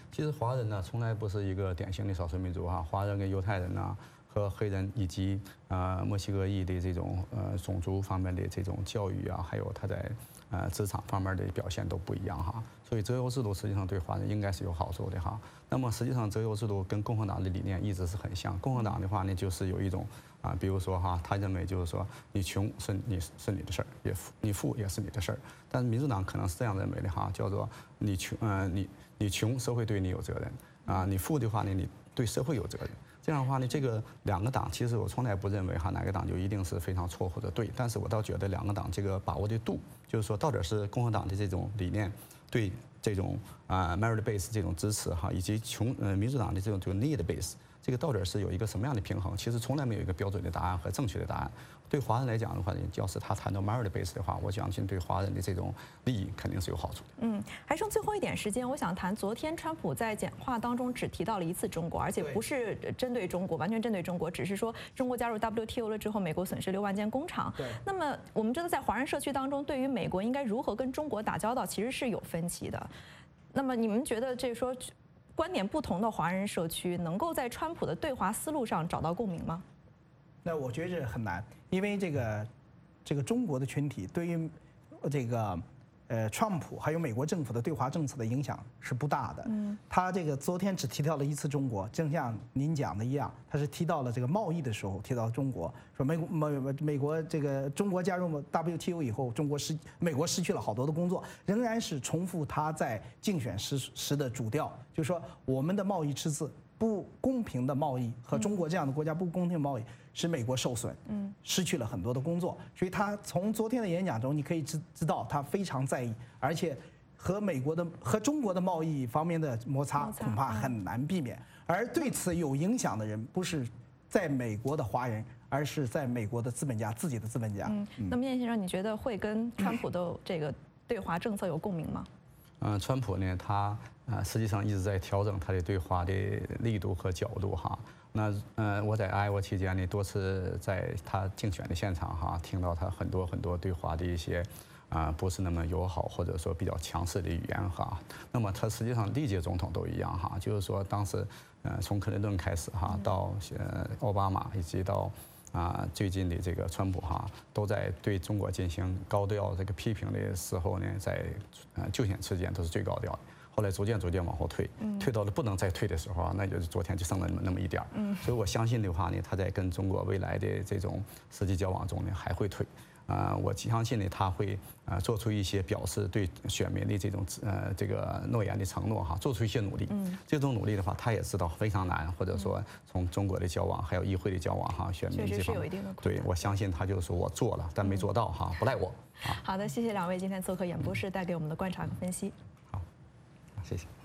其实华人呢，从来不是一个典型的少数民族哈，华人跟犹太人呢。和黑人以及呃墨西哥裔的这种呃种族方面的这种教育啊，还有他在呃职场方面的表现都不一样哈。所以择优制度实际上对华人应该是有好处的哈。那么实际上择优制度跟共和党的理念一直是很像。共和党的话呢，就是有一种啊，比如说哈，他认为就是说你穷是你是你的事儿，也富你富也是你的事儿。但是民主党可能是这样认为的哈，叫做你穷呃你你穷社会对你有责任啊，你富的话呢你对社会有责任。这样的话呢，这个两个党其实我从来不认为哈哪个党就一定是非常错或者对，但是我倒觉得两个党这个把握的度，就是说到底是共和党的这种理念对这种啊 merit base 这种支持哈，以及穷呃民主党的这种这个 need base， 这个到底是有一个什么样的平衡？其实从来没有一个标准的答案和正确的答案。对华人来讲的话，要是他谈到 merit base 的话，我相信对华人的这种利益肯定是有好处的。 嗯，还剩最后一点时间，我想谈昨天川普在讲话当中只提到了一次中国，而且不是针对中国，完全针对中国，只是说中国加入 W T O 了之后，美国损失六万间工厂。对。那么我们知道，在华人社区当中，对于美国应该如何跟中国打交道，其实是有分歧的。那么你们觉得，这说观点不同的华人社区能够在川普的对华思路上找到共鸣吗？ 那我觉得很难，因为这个这个中国的群体对于这个呃川普还有美国政府的对华政策的影响是不大的。嗯，他这个昨天只提到了一次中国，正像您讲的一样，他是提到了这个贸易的时候提到中国，说美国美美国这个中国加入 W T O 以后，中国失美国失去了好多的工作，仍然是重复他在竞选时时的主调，就是说我们的贸易赤字。不公平的贸易和中国这样的国家不公平的贸易使美国受损，嗯，失去了很多的工作，所以他从昨天的演讲中，你可以知知道他非常在意，而且和美国的和中国的贸易方面的摩擦恐怕很难避免。而对此有影响的人，不是在美国的华人，而是在美国的资本家自己的资本家。 嗯，那么叶先生，你觉得会跟川普的这个对华政策有共鸣吗？ 嗯，川普呢，他呃实际上一直在调整他的对华的力度和角度哈。那呃我在爱国期间呢，多次在他竞选的现场哈，听到他很多很多对华的一些啊、呃、不是那么友好或者说比较强势的语言哈。那么他实际上历届总统都一样哈，就是说当时呃从克林顿开始哈，到呃奥巴马以及到。啊，最近的这个川普哈，都在对中国进行高调这个批评的时候呢，在呃竞选期间都是最高调的。后来逐渐逐渐往后退，退到了不能再退的时候啊，那就是昨天就剩了那么那么一点儿。所以我相信的话呢，他在跟中国未来的这种实际交往中呢，还会退。啊、呃，我相信呢，他会啊、呃、做出一些表示对选民的这种呃这个诺言的承诺哈，做出一些努力。嗯，这种努力的话，他也知道非常难，或者说从中国的交往还有议会的交往哈，选民这方面，对我相信他就说我做了，但没做到哈，不赖我。 啊、好的，谢谢两位今天做客演播室带给我们的观察和分析。 好，谢谢。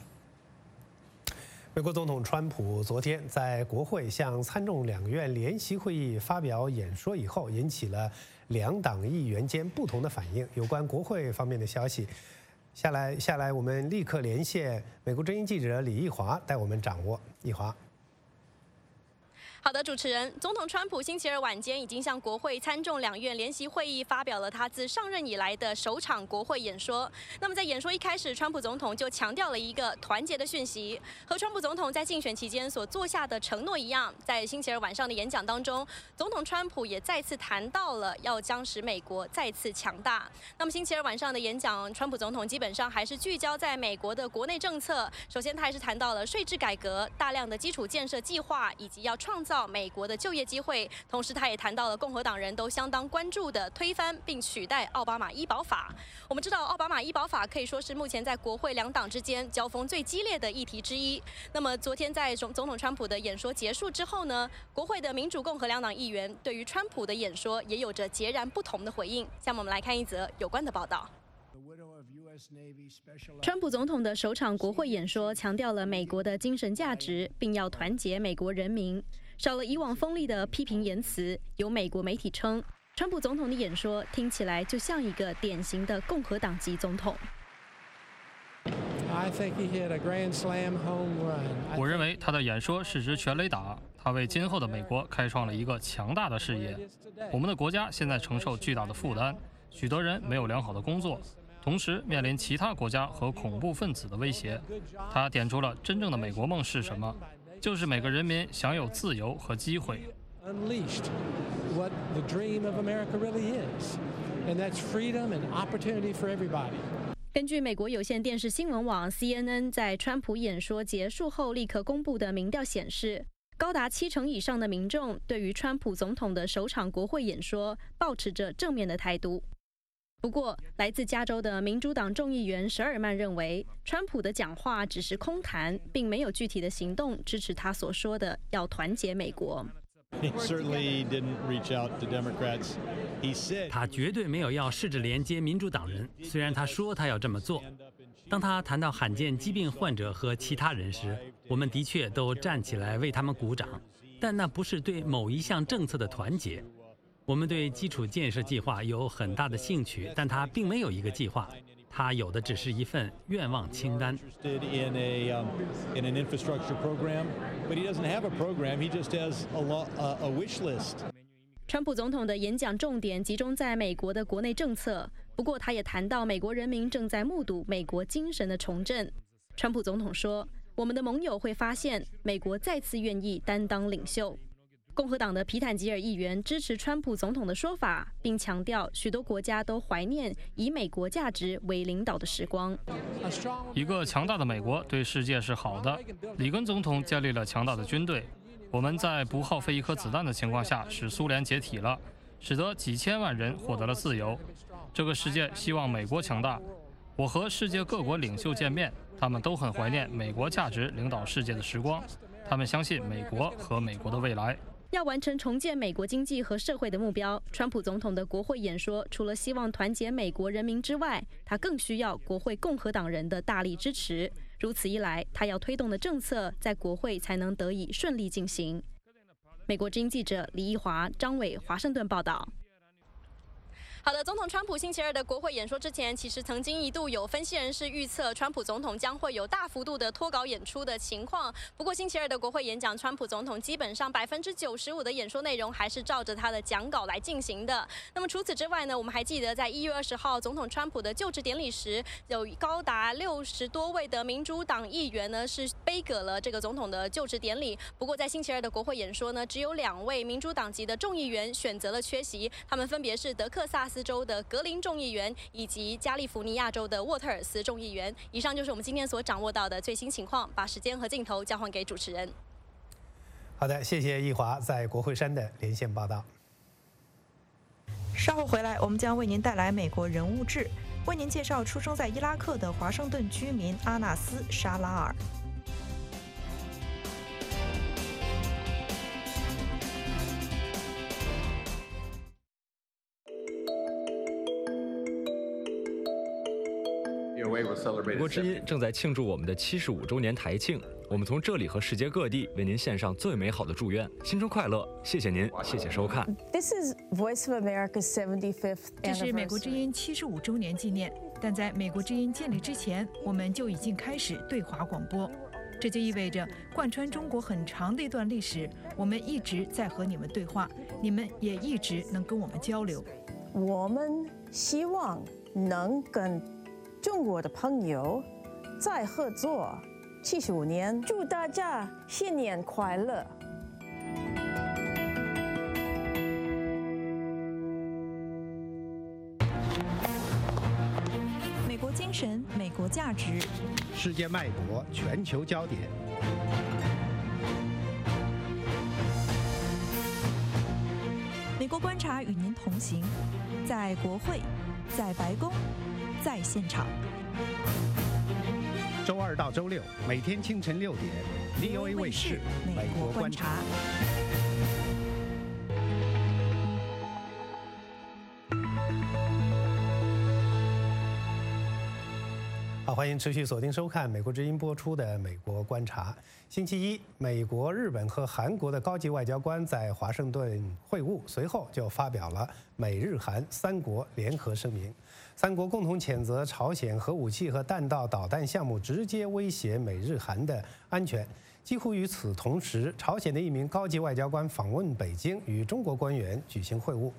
美国总统川普昨天在国会向参众两院联席会议发表演说以后，引起了两党议员间不同的反应。有关国会方面的消息，下来下来，我们立刻连线美国之音记者李义华，带我们掌握。义华。 好的，主持人，总统川普星期二晚间已经向国会参众两院联席会议发表了他自上任以来的首场国会演说。那么在演说一开始，川普总统就强调了一个团结的讯息，和川普总统在竞选期间所做下的承诺一样，在星期二晚上的演讲当中，总统川普也再次谈到了要将使美国再次强大。那么星期二晚上的演讲，川普总统基本上还是聚焦在美国的国内政策。首先，他还是谈到了税制改革、大量的基础建设计划，以及要创造美国的就业机会。同时，他也谈到了共和党人都相当关注的推翻并取代奥巴马医保法。我们知道，奥巴马医保法可以说是目前在国会两党之间交锋最激烈的议题之一。那么，昨天在总总统川普的演说结束之后呢，国会的民主、共和两党议员对于川普的演说也有着截然不同的回应。下面我们来看一则有关的报道。川普总统的首场国会演说强调了美国的精神价值，并要团结美国人民。少了以往锋利的批评言辞，有美国媒体称，川普总统的演说听起来就像一个典型的共和党籍总统。 我认为他的演说是支全垒打，他为今后的美国开创了一个强大的视野。我们的国家现在承受巨大的负担，许多人没有良好的工作。 同时面临其他国家和恐怖分子的威胁。他点出了真正的美国梦是什么，就是每个人民享有自由和机会。 Unleashed what the dream of America really is, and that's freedom and opportunity for everybody. 根据美国有线电视新闻网 C N N 在川普演说结束后立刻公布的民调显示，高达七成以上的民众对于川普总统的首场国会演说抱持着正面的态度。不过，来自加州的民主党众议员舍尔曼认为，川普的讲话只是空谈，并没有具体的行动支持他所说的要团结美国。 他绝对没有要试着连接民主党人，虽然他说他要这么做。当他谈到罕见疾病患者和其他人时，我们的确都站起来为他们鼓掌，但那不是对某一项政策的团结。我们对基础建设计划有很大的兴趣，但他并没有一个计划。他有的只是一份愿望清单。 川普总统的演讲重点集中在美国的国内政策，不过他也谈到美国人民正在目睹美国精神的重振。川普总统说：“我们的盟友会发现，美国再次愿意担当领袖。”共和党的皮坦吉尔议员支持川普总统的说法，并强调许多国家都怀念以美国价值为领导的时光。 一个强大的美国对世界是好的。里根总统建立了强大的军队，我们在不耗费一颗子弹的情况下使苏联解体了，使得几千万人获得了自由。这个世界希望美国强大。我和世界各国领袖见面，他们都很怀念美国价值领导世界的时光，他们相信美国和美国的未来。 要完成重建美国经济和社会的目标，川普总统的国会演说除了希望团结美国人民之外，他更需要国会共和党人的大力支持。如此一来，他要推动的政策在国会才能得以顺利进行。美国之音记者李义华、张伟华盛顿报道。 好的，总统川普星期二的国会演说之前，其实曾经一度有分析人士预测，川普总统将会有大幅度的脱稿演出的情况。不过星期二的国会演讲，川普总统基本上百分之九十五的演说内容还是照着他的讲稿来进行的。那么除此之外呢，我们还记得在一月二十号总统川普的就职典礼时，有高达六十多位的民主党议员呢是杯葛了这个总统的就职典礼。不过在星期二的国会演说呢，只有两位民主党籍的众议员选择了缺席，他们分别是德克萨斯州的格林众议员以及加利福尼亚州的沃特尔斯众议员。以上就是我们今天所掌握到的最新情况，把时间和镜头交还给主持人。 好的，谢谢易华在国会山的连线报道。 稍后回来，我们将为您带来美国人物志，为您介绍出生在伊拉克的华盛顿居民阿纳斯·沙拉尔。 美国之音正在庆祝我们的七十五周年台庆，我们从这里和世界各地为您献上最美好的祝愿，新春快乐！谢谢您，谢谢收看。 This is Voice of America's seventy-fifth anniversary. 这是美国之音七十五周年纪念，但在美国之音建立之前，我们就已经开始对华广播，这就意味着贯穿中国很长的一段历史，我们一直在和你们对话，你们也一直能跟我们交流。 我们希望能跟中国的朋友再合作七十五年，祝大家新年快乐！ 美国精神，美国价值， 世界脉搏，全球焦点。 美国观察与您同行，在国会，在白宫，在现场。 周二到周六，每天清晨六点 ，V O A 卫视《美国观察》。好，欢迎持续锁定收看美国之音播出的《美国观察》。星期一，美国、日本和韩国的高级外交官在华盛顿会晤，随后就发表了美日韩三国联合声明。三国共同谴责朝鲜核武器和弹道导弹项目直接威胁美日韩的安全。几乎与此同时，朝鲜的一名高级外交官访问北京，与中国官员举行会晤。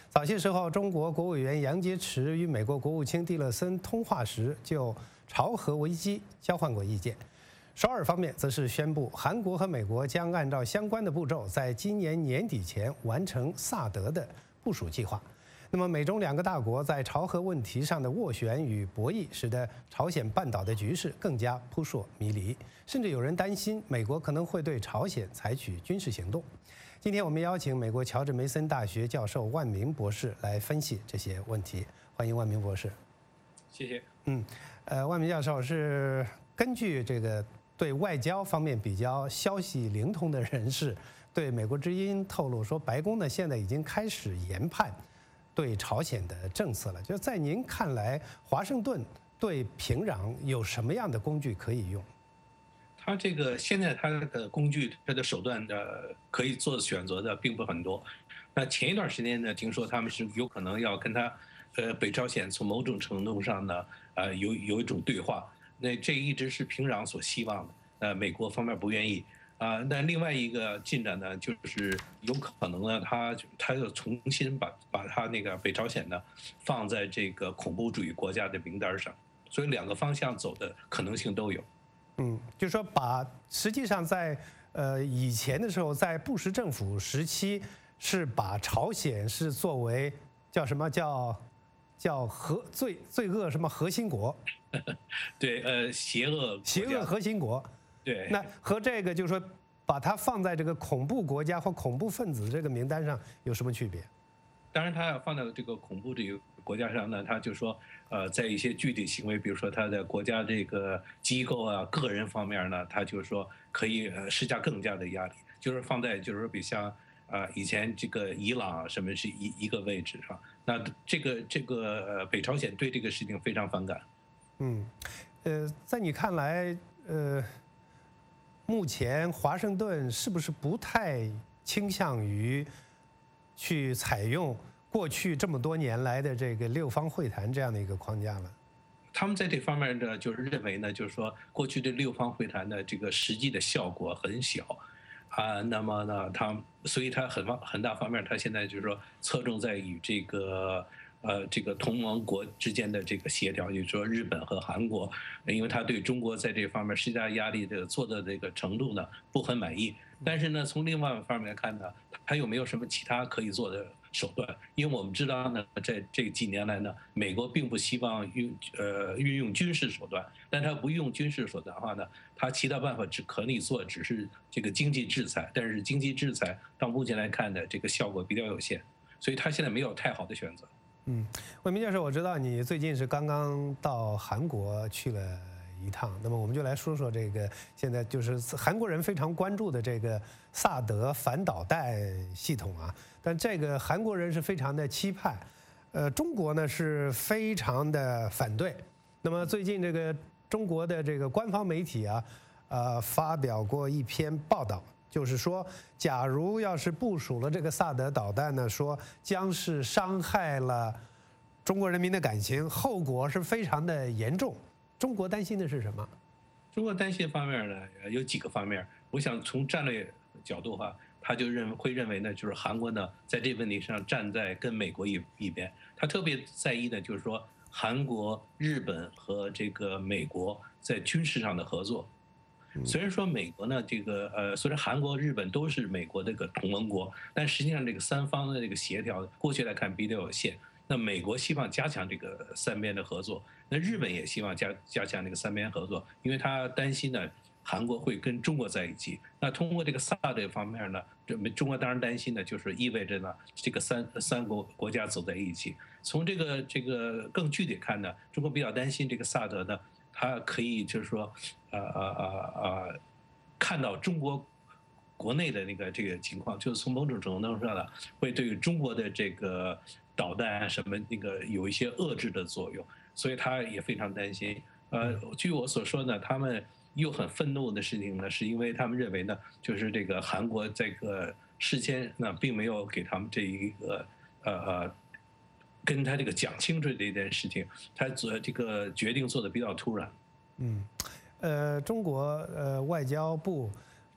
早些时候，中国国务委员杨洁篪与美国国务卿蒂勒森通话时，就朝核危机交换过意见。首尔方面则是宣布，韩国和美国将按照相关的步骤，在今年年底前完成萨德的部署计划。那么，美中两个大国在朝核问题上的斡旋与博弈，使得朝鲜半岛的局势更加扑朔迷离，甚至有人担心美国可能会对朝鲜采取军事行动。今天我们邀请美国乔治梅森大学教授万明博士来分析这些问题。欢迎万明博士。 谢谢。 嗯，呃，万明教授是根据这个对外交方面比较消息灵通的人士对美国之音透露说，白宫呢现在已经开始研判对朝鲜的政策了。就在您看来，华盛顿对平壤有什么样的工具可以用？ 他这个现在他的工具、他的手段的可以做选择的并不很多。那前一段时间呢，听说他们是有可能要跟他，呃，北朝鲜从某种程度上呢，呃，有有一种对话。那这一直是平壤所希望的，呃，美国方面不愿意。啊，那另外一个进展呢，就是有可能呢，他他又重新把把他那个北朝鲜呢放在这个恐怖主义国家的名单上，所以两个方向走的可能性都有。 嗯，就是说把实际上在呃以前的时候，在布什政府时期是把朝鲜是作为叫什么叫叫核罪罪恶什么核心国， 对，呃，邪恶邪恶核心国。 对， 那和这个就是说，把它放在这个恐怖国家或恐怖分子这个名单上有什么区别？ 当然，他要放到这个恐怖这个国家上呢，他就说，呃，在一些具体行为，比如说他的国家这个机构啊、个人方面呢，他就是说可以呃施加更加的压力，就是放在就是说比像呃以前这个伊朗什么是一一个位置上。那这个这个呃北朝鲜对这个事情非常反感。 嗯，呃，在你看来，呃。目前华盛顿是不是不太倾向于去采用过去这么多年来的这个六方会谈这样的一个框架了？ 他们在这方面呢，就是认为呢，就是说过去的六方会谈的这个实际的效果很小，啊，那么呢，他所以他很方很大方面，他现在就是说侧重在与这个。呃，这个同盟国之间的这个协调，就是说日本和韩国，因为他对中国在这方面施加压力的做的这个程度呢不很满意。但是呢，从另外一方面看呢，他有没有什么其他可以做的手段？因为我们知道呢，在这几年来呢，美国并不希望运呃运用军事手段，但他不用军事手段的话呢，他其他办法只可以做只是这个经济制裁，但是经济制裁到目前来看呢，这个效果比较有限，所以他现在没有太好的选择。 嗯，魏明教授，我知道你最近是刚刚到韩国去了一趟，那么我们就来说说这个现在就是韩国人非常关注的这个萨德反导弹系统啊，但这个韩国人是非常的期盼，呃，中国呢是非常的反对。那么最近这个中国的这个官方媒体啊，呃，发表过一篇报道。就是说，假如要是部署了这个萨德导弹呢，说将是伤害了中国人民的感情，后果是非常的严重。中国担心的是什么？ 中国担心方面呢，有几个方面。我想从战略角度哈，他就认会认为呢，就是韩国呢在这问题上站在跟美国一一边，他特别在意的就是说韩国、日本和这个美国在军事上的合作。虽然说美国呢，这个呃，虽然韩国、日本都是美国这个同盟国，但实际上这个三方的这个协调，过去来看比较有限。那美国希望加强这个三边的合作，那日本也希望加加强这个三边合作，因为他担心呢，韩国会跟中国在一起。那通过这个萨德方面呢，中国当然担心的就是意味着呢，这个三三国国家走在一起。从这个这个更具体看呢，中国比较担心这个萨德呢。它可以就是说，呃呃呃呃，看到中国国内的那个这个情况，就是从某种程度上呢，会对中国的这个导弹什么那个有一些遏制的作用，所以他也非常担心。呃，据我所说呢，他们又很愤怒的事情呢，是因为他们认为呢，就是这个韩国这个事先呢，并没有给他们这一个呃呃。跟他这个讲清楚这件事情，他做这个决定做的比较突然。 嗯，呃，中国呃外交部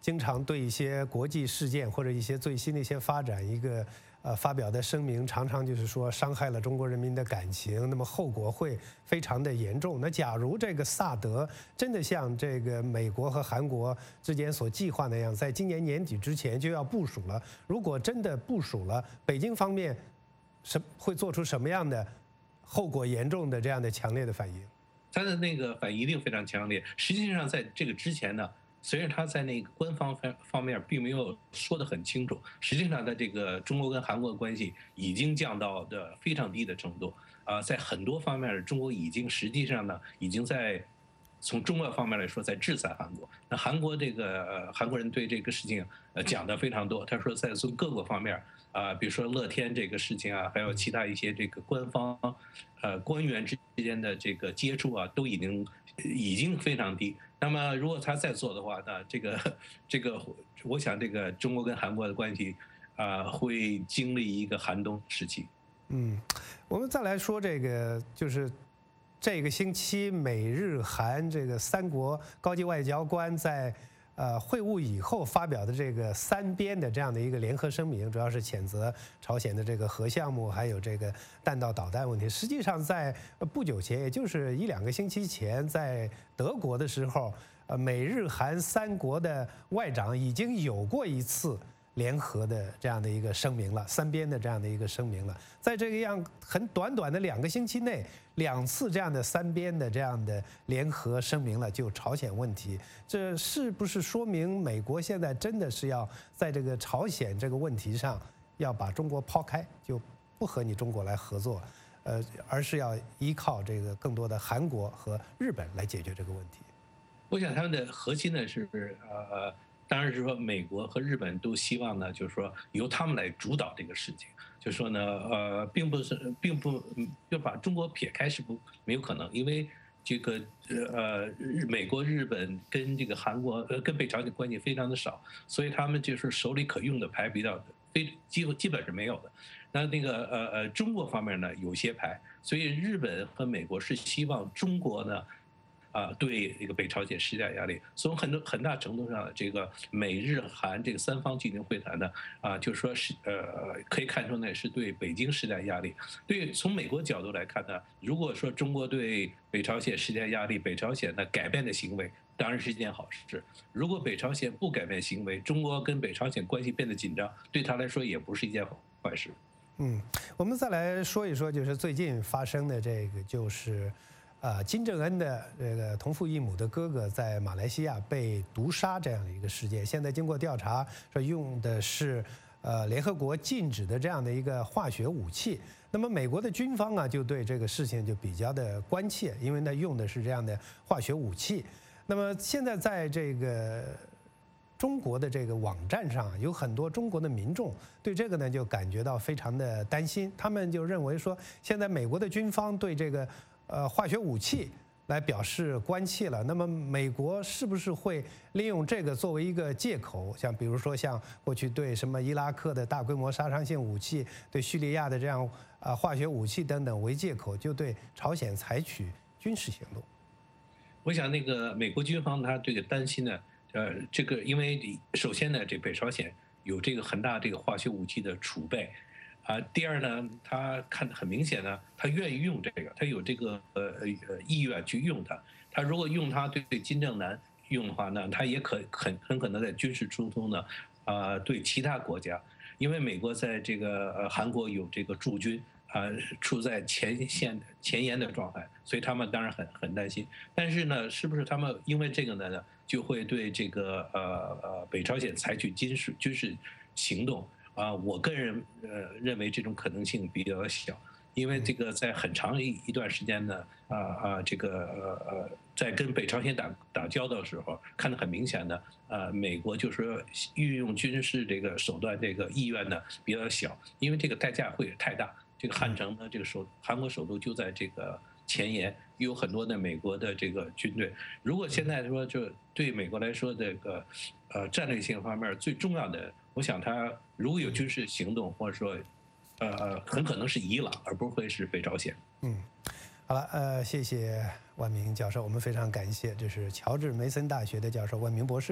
经常对一些国际事件或者一些最新的一些发展一个呃发表的声明，常常就是说伤害了中国人民的感情，那么后果会非常的严重。那假如这个萨德真的像这个美国和韩国之间所计划那样，在今年年底之前就要部署了，如果真的部署了，北京方面什会做出什么样的后果严重的这样的强烈的反应？ 他的那个反应一定非常强烈。实际上，在这个之前呢，虽然他在那个官方方方面并没有说得很清楚，实际上的这个中国跟韩国的关系已经降到的非常低的程度啊、呃，在很多方面，中国已经实际上呢，已经在从中国方面来说，在制裁韩国。那韩国这个、呃、韩国人对这个事情呃讲的非常多，他说在从各个方面啊、呃，比如说乐天这个事情啊，还有其他一些这个官方呃官员之间的这个接触啊，都已经已经非常低。那么如果他再做的话，那这个这个，我想这个中国跟韩国的关系啊、呃，会经历一个寒冬时期。 嗯，我们再来说这个，就是这个星期美日韩这个三国高级外交官在呃会晤以后发表的这个三边的这样的一个联合声明，主要是谴责朝鲜的这个核项目，还有这个弹道导弹问题。实际上，在不久前，也就是一两个星期前，在德国的时候，呃，美日韩三国的外长已经有过一次联合的这样的一个声明了，三边的这样的一个声明了。在这个样很短短的两个星期内，两次这样的三边的这样的联合声明了，就朝鲜问题，这是不是说明美国现在真的是要在这个朝鲜这个问题上要把中国抛开，就不和你中国来合作，呃，而是要依靠这个更多的韩国和日本来解决这个问题？ 我想他们的核心呢是呃。当然是说，美国和日本都希望呢，就是说由他们来主导这个事情。就是说呢，呃，并不是，并不就把中国撇开是不没有可能，因为这个呃，日美国、日本跟这个韩国呃跟北朝鲜关系非常的少，所以他们就是手里可用的牌比较非基基本是没有的。那那个呃呃，中国方面呢有些牌，所以日本和美国是希望中国呢。啊，对这个北朝鲜施加压力，从很多很大程度上，这个美日韩这个三方进行会谈呢，啊，就是说是呃，可以看出呢是对北京施加压力。对，从美国角度来看呢，如果说中国对北朝鲜施加压力，北朝鲜呢改变的行为，当然是一件好事。如果北朝鲜不改变行为，中国跟北朝鲜关系变得紧张，对他来说也不是一件坏事。 嗯，我们再来说一说，就是最近发生的这个，就是。啊，金正恩的这个同父异母的哥哥在马来西亚被毒杀这样的一个事件，现在经过调查说用的是呃联合国禁止的这样的一个化学武器。那么美国的军方啊就对这个事情就比较的关切，因为呢用的是这样的化学武器。那么现在在这个中国的这个网站上，有很多中国的民众对这个呢就感觉到非常的担心，他们就认为说现在美国的军方对这个。呃，化学武器来表示关切了。那么，美国是不是会利用这个作为一个借口？像比如说，像过去对什么伊拉克的大规模杀伤性武器、对叙利亚的这样啊化学武器等等为借口，就对朝鲜采取军事行动？ 我想，那个美国军方他这个担心呢，呃，这个因为首先呢，这北朝鲜有这个很大这个化学武器的储备。啊，第二呢，他看很明显呢，他愿意用这个，他有这个呃呃意愿去用它。他如果用它对对金正男用的话呢，他也可很很可能在军事冲突呢，啊、呃，对其他国家，因为美国在这个呃韩国有这个驻军啊、呃，处在前线前沿的状态，所以他们当然很很担心。但是呢，是不是他们因为这个呢，就会对这个呃呃北朝鲜采取军事军事行动？啊，我个人呃认为这种可能性比较小，因为这个在很长一一段时间呢，啊啊，这个呃呃，在跟北朝鲜打打交道的时候，看得很明显的，呃，美国就是说运用军事这个手段，这个意愿呢比较小，因为这个代价会太大。这个汉城呢，这个首韩国首都就在这个前沿，有很多的美国的这个军队。如果现在说就对美国来说，这个呃战略性方面最重要的。我想他如果有军事行动，或者说，呃，很可能是伊朗，而不会是北朝鲜。 嗯，好了，呃，谢谢万明教授，我们非常感谢，这是乔治梅森大学的教授万明博士。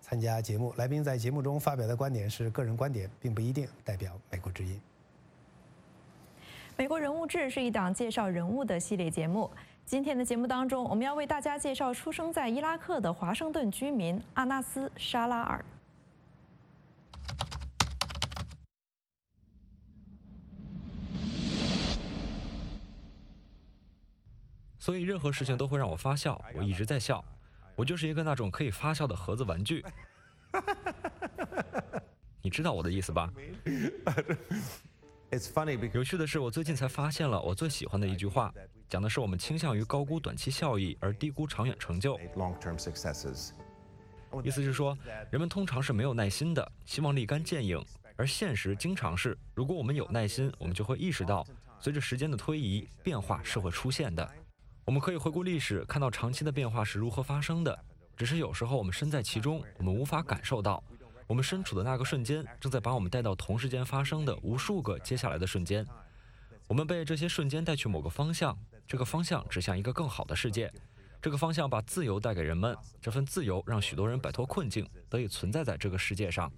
参加节目。来宾在节目中发表的观点是个人观点，并不一定代表美国之音。 美国人物志是一档介绍人物的系列节目。今天的节目当中，我们要为大家介绍出生在伊拉克的华盛顿居民阿纳斯·沙拉尔。 所以任何事情都会让我发笑，我一直在笑。我就是一个那种可以发笑的盒子玩具。你知道我的意思吧？有趣的是，我最近才发现了我最喜欢的一句话，讲的是我们倾向于高估短期效益而低估长远成就。意思是说，人们通常是没有耐心的，希望立竿见影，而现实经常是，如果我们有耐心，我们就会意识到，随着时间的推移，变化是会出现的。我们可以回顾历史，看到长期的变化是如何发生的，只是有时候我们身在其中，我们无法感受到。我们身处的那个瞬间，正在把我们带到同时间发生的无数个接下来的瞬间。我们被这些瞬间带去某个方向，这个方向指向一个更好的世界。这个方向把自由带给人们，这份自由让许多人摆脱困境，得以存在在这个世界上。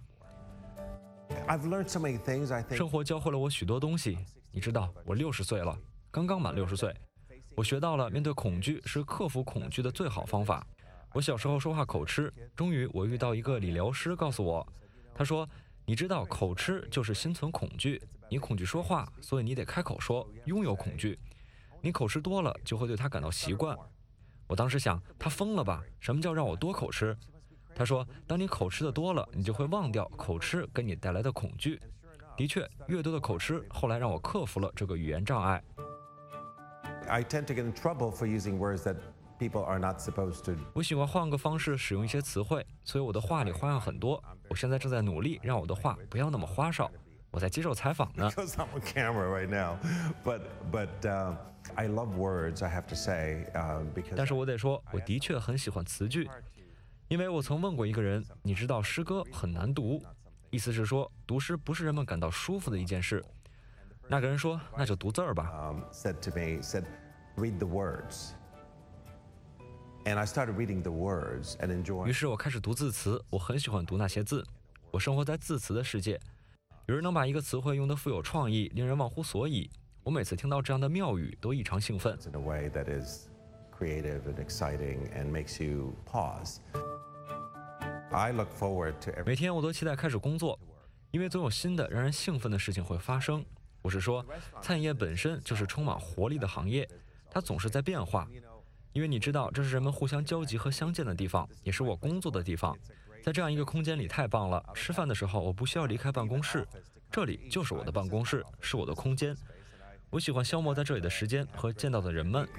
生活教会了我许多东西。你知道，我六十岁了，刚刚满六十岁。我学到了面对恐惧是克服恐惧的最好方法。我小时候说话口吃，终于我遇到一个理疗师告诉我，他说：“你知道口吃就是心存恐惧，你恐惧说话，所以你得开口说，拥有恐惧。你口吃多了就会对他感到习惯。”我当时想，他疯了吧？什么叫让我多口吃？他说：“当你口吃的多了，你就会忘掉口吃给你带来的恐惧。”的确，越多的口吃后来让我克服了这个语言障碍。 I tend to get in trouble for using words that people are not supposed to. 我喜欢换个方式使用一些词汇，所以我的话里花样很多。我现在正在努力让我的话不要那么花哨。我在接受采访呢。 Because I'm on camera right now, but but uh, I love words. I have to say, uh, because. 但是我得说，我的确很喜欢词句，因为我曾问过一个人，你知道诗歌很难读，意思是说读诗不是人们感到舒服的一件事。那个人说：“那就读字儿吧。” Um, said to me, said, "Read the words." And I started reading the words and enjoying. 于是我开始读字词，我很喜欢读那些字。我生活在字词的世界，有人能把一个词汇用得富有创意，令人忘乎所以。我每次听到这样的妙语，都异常兴奋。 In a way that is creative and exciting and makes you pause. I look forward to every. 每天我都期待开始工作，因为总有新的让人兴奋的事情会发生。我是说，餐饮业本身就是充满活力的行业，它总是在变化。因为你知道，这是人们互相交集和相见的地方，也是我工作的地方。在这样一个空间里太棒了。吃饭的时候，我不需要离开办公室，这里就是我的办公室，是我的空间。我喜欢消磨在这里的时间和见到的人们。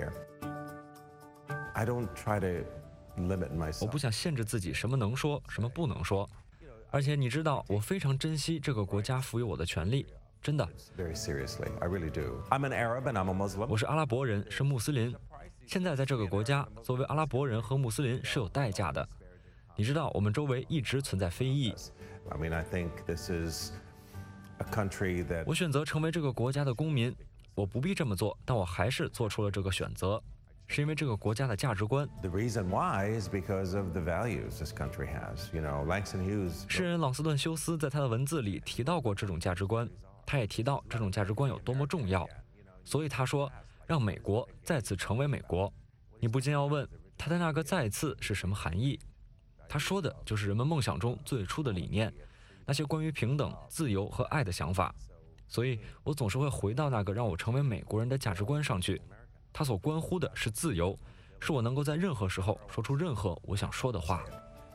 I don't try to limit myself. 我不想限制自己什么能说，什么不能说。而且你知道，我非常珍惜这个国家赋予我的权利。真的。 Very seriously, I really do. I'm an Arab and I'm a Muslim. 我是阿拉伯人，是穆斯林。现在在这个国家，作为阿拉伯人和穆斯林是有代价的。你知道，我们周围一直存在非议。 I mean, I think this is a country that. 我选择成为这个国家的公民，我不必这么做，但我还是做出了这个选择，是因为这个国家的价值观。 The reason why is because of the values this country has. You know, Langston Hughes. 诗人朗斯顿·休斯在他的文字里提到过这种价值观。他也提到这种价值观有多么重要，所以他说让美国再次成为美国。你不禁要问，他的那个再次是什么含义？他说的就是人们梦想中最初的理念，那些关于平等、自由和爱的想法。所以我总是会回到那个让我成为美国人的价值观上去。他所关乎的是自由，是我能够在任何时候说出任何我想说的话。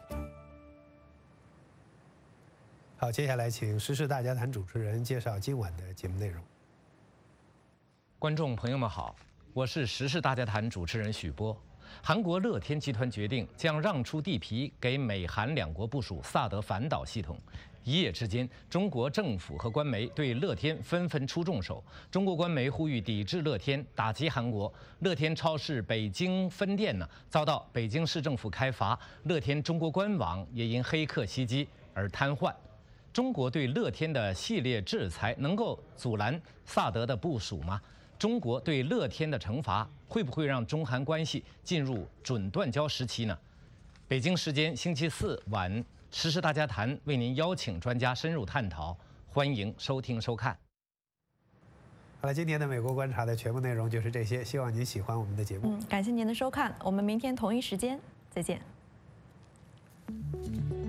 好，接下来请时事大家谈主持人介绍今晚的节目内容。 观众朋友们好，我是时事大家谈主持人许波。韩国乐天集团决定将让出地皮给美韩两国部署萨德反导系统。一夜之间，中国政府和官媒对乐天纷纷出重手。中国官媒呼吁抵制乐天，打击韩国。乐天超市北京分店呢遭到北京市政府开罚，乐天中国官网也因黑客袭击而瘫痪。中国对乐天的系列制裁能够阻拦萨德的部署吗？中国对乐天的惩罚会不会让中韩关系进入准断交时期呢？ 北京时间星期四晚，《时事大家谈》为您邀请专家深入探讨，欢迎收听收看。 好了，今天的美国观察的全部内容就是这些，希望您喜欢我们的节目。 嗯，感谢您的收看，我们明天同一时间再见。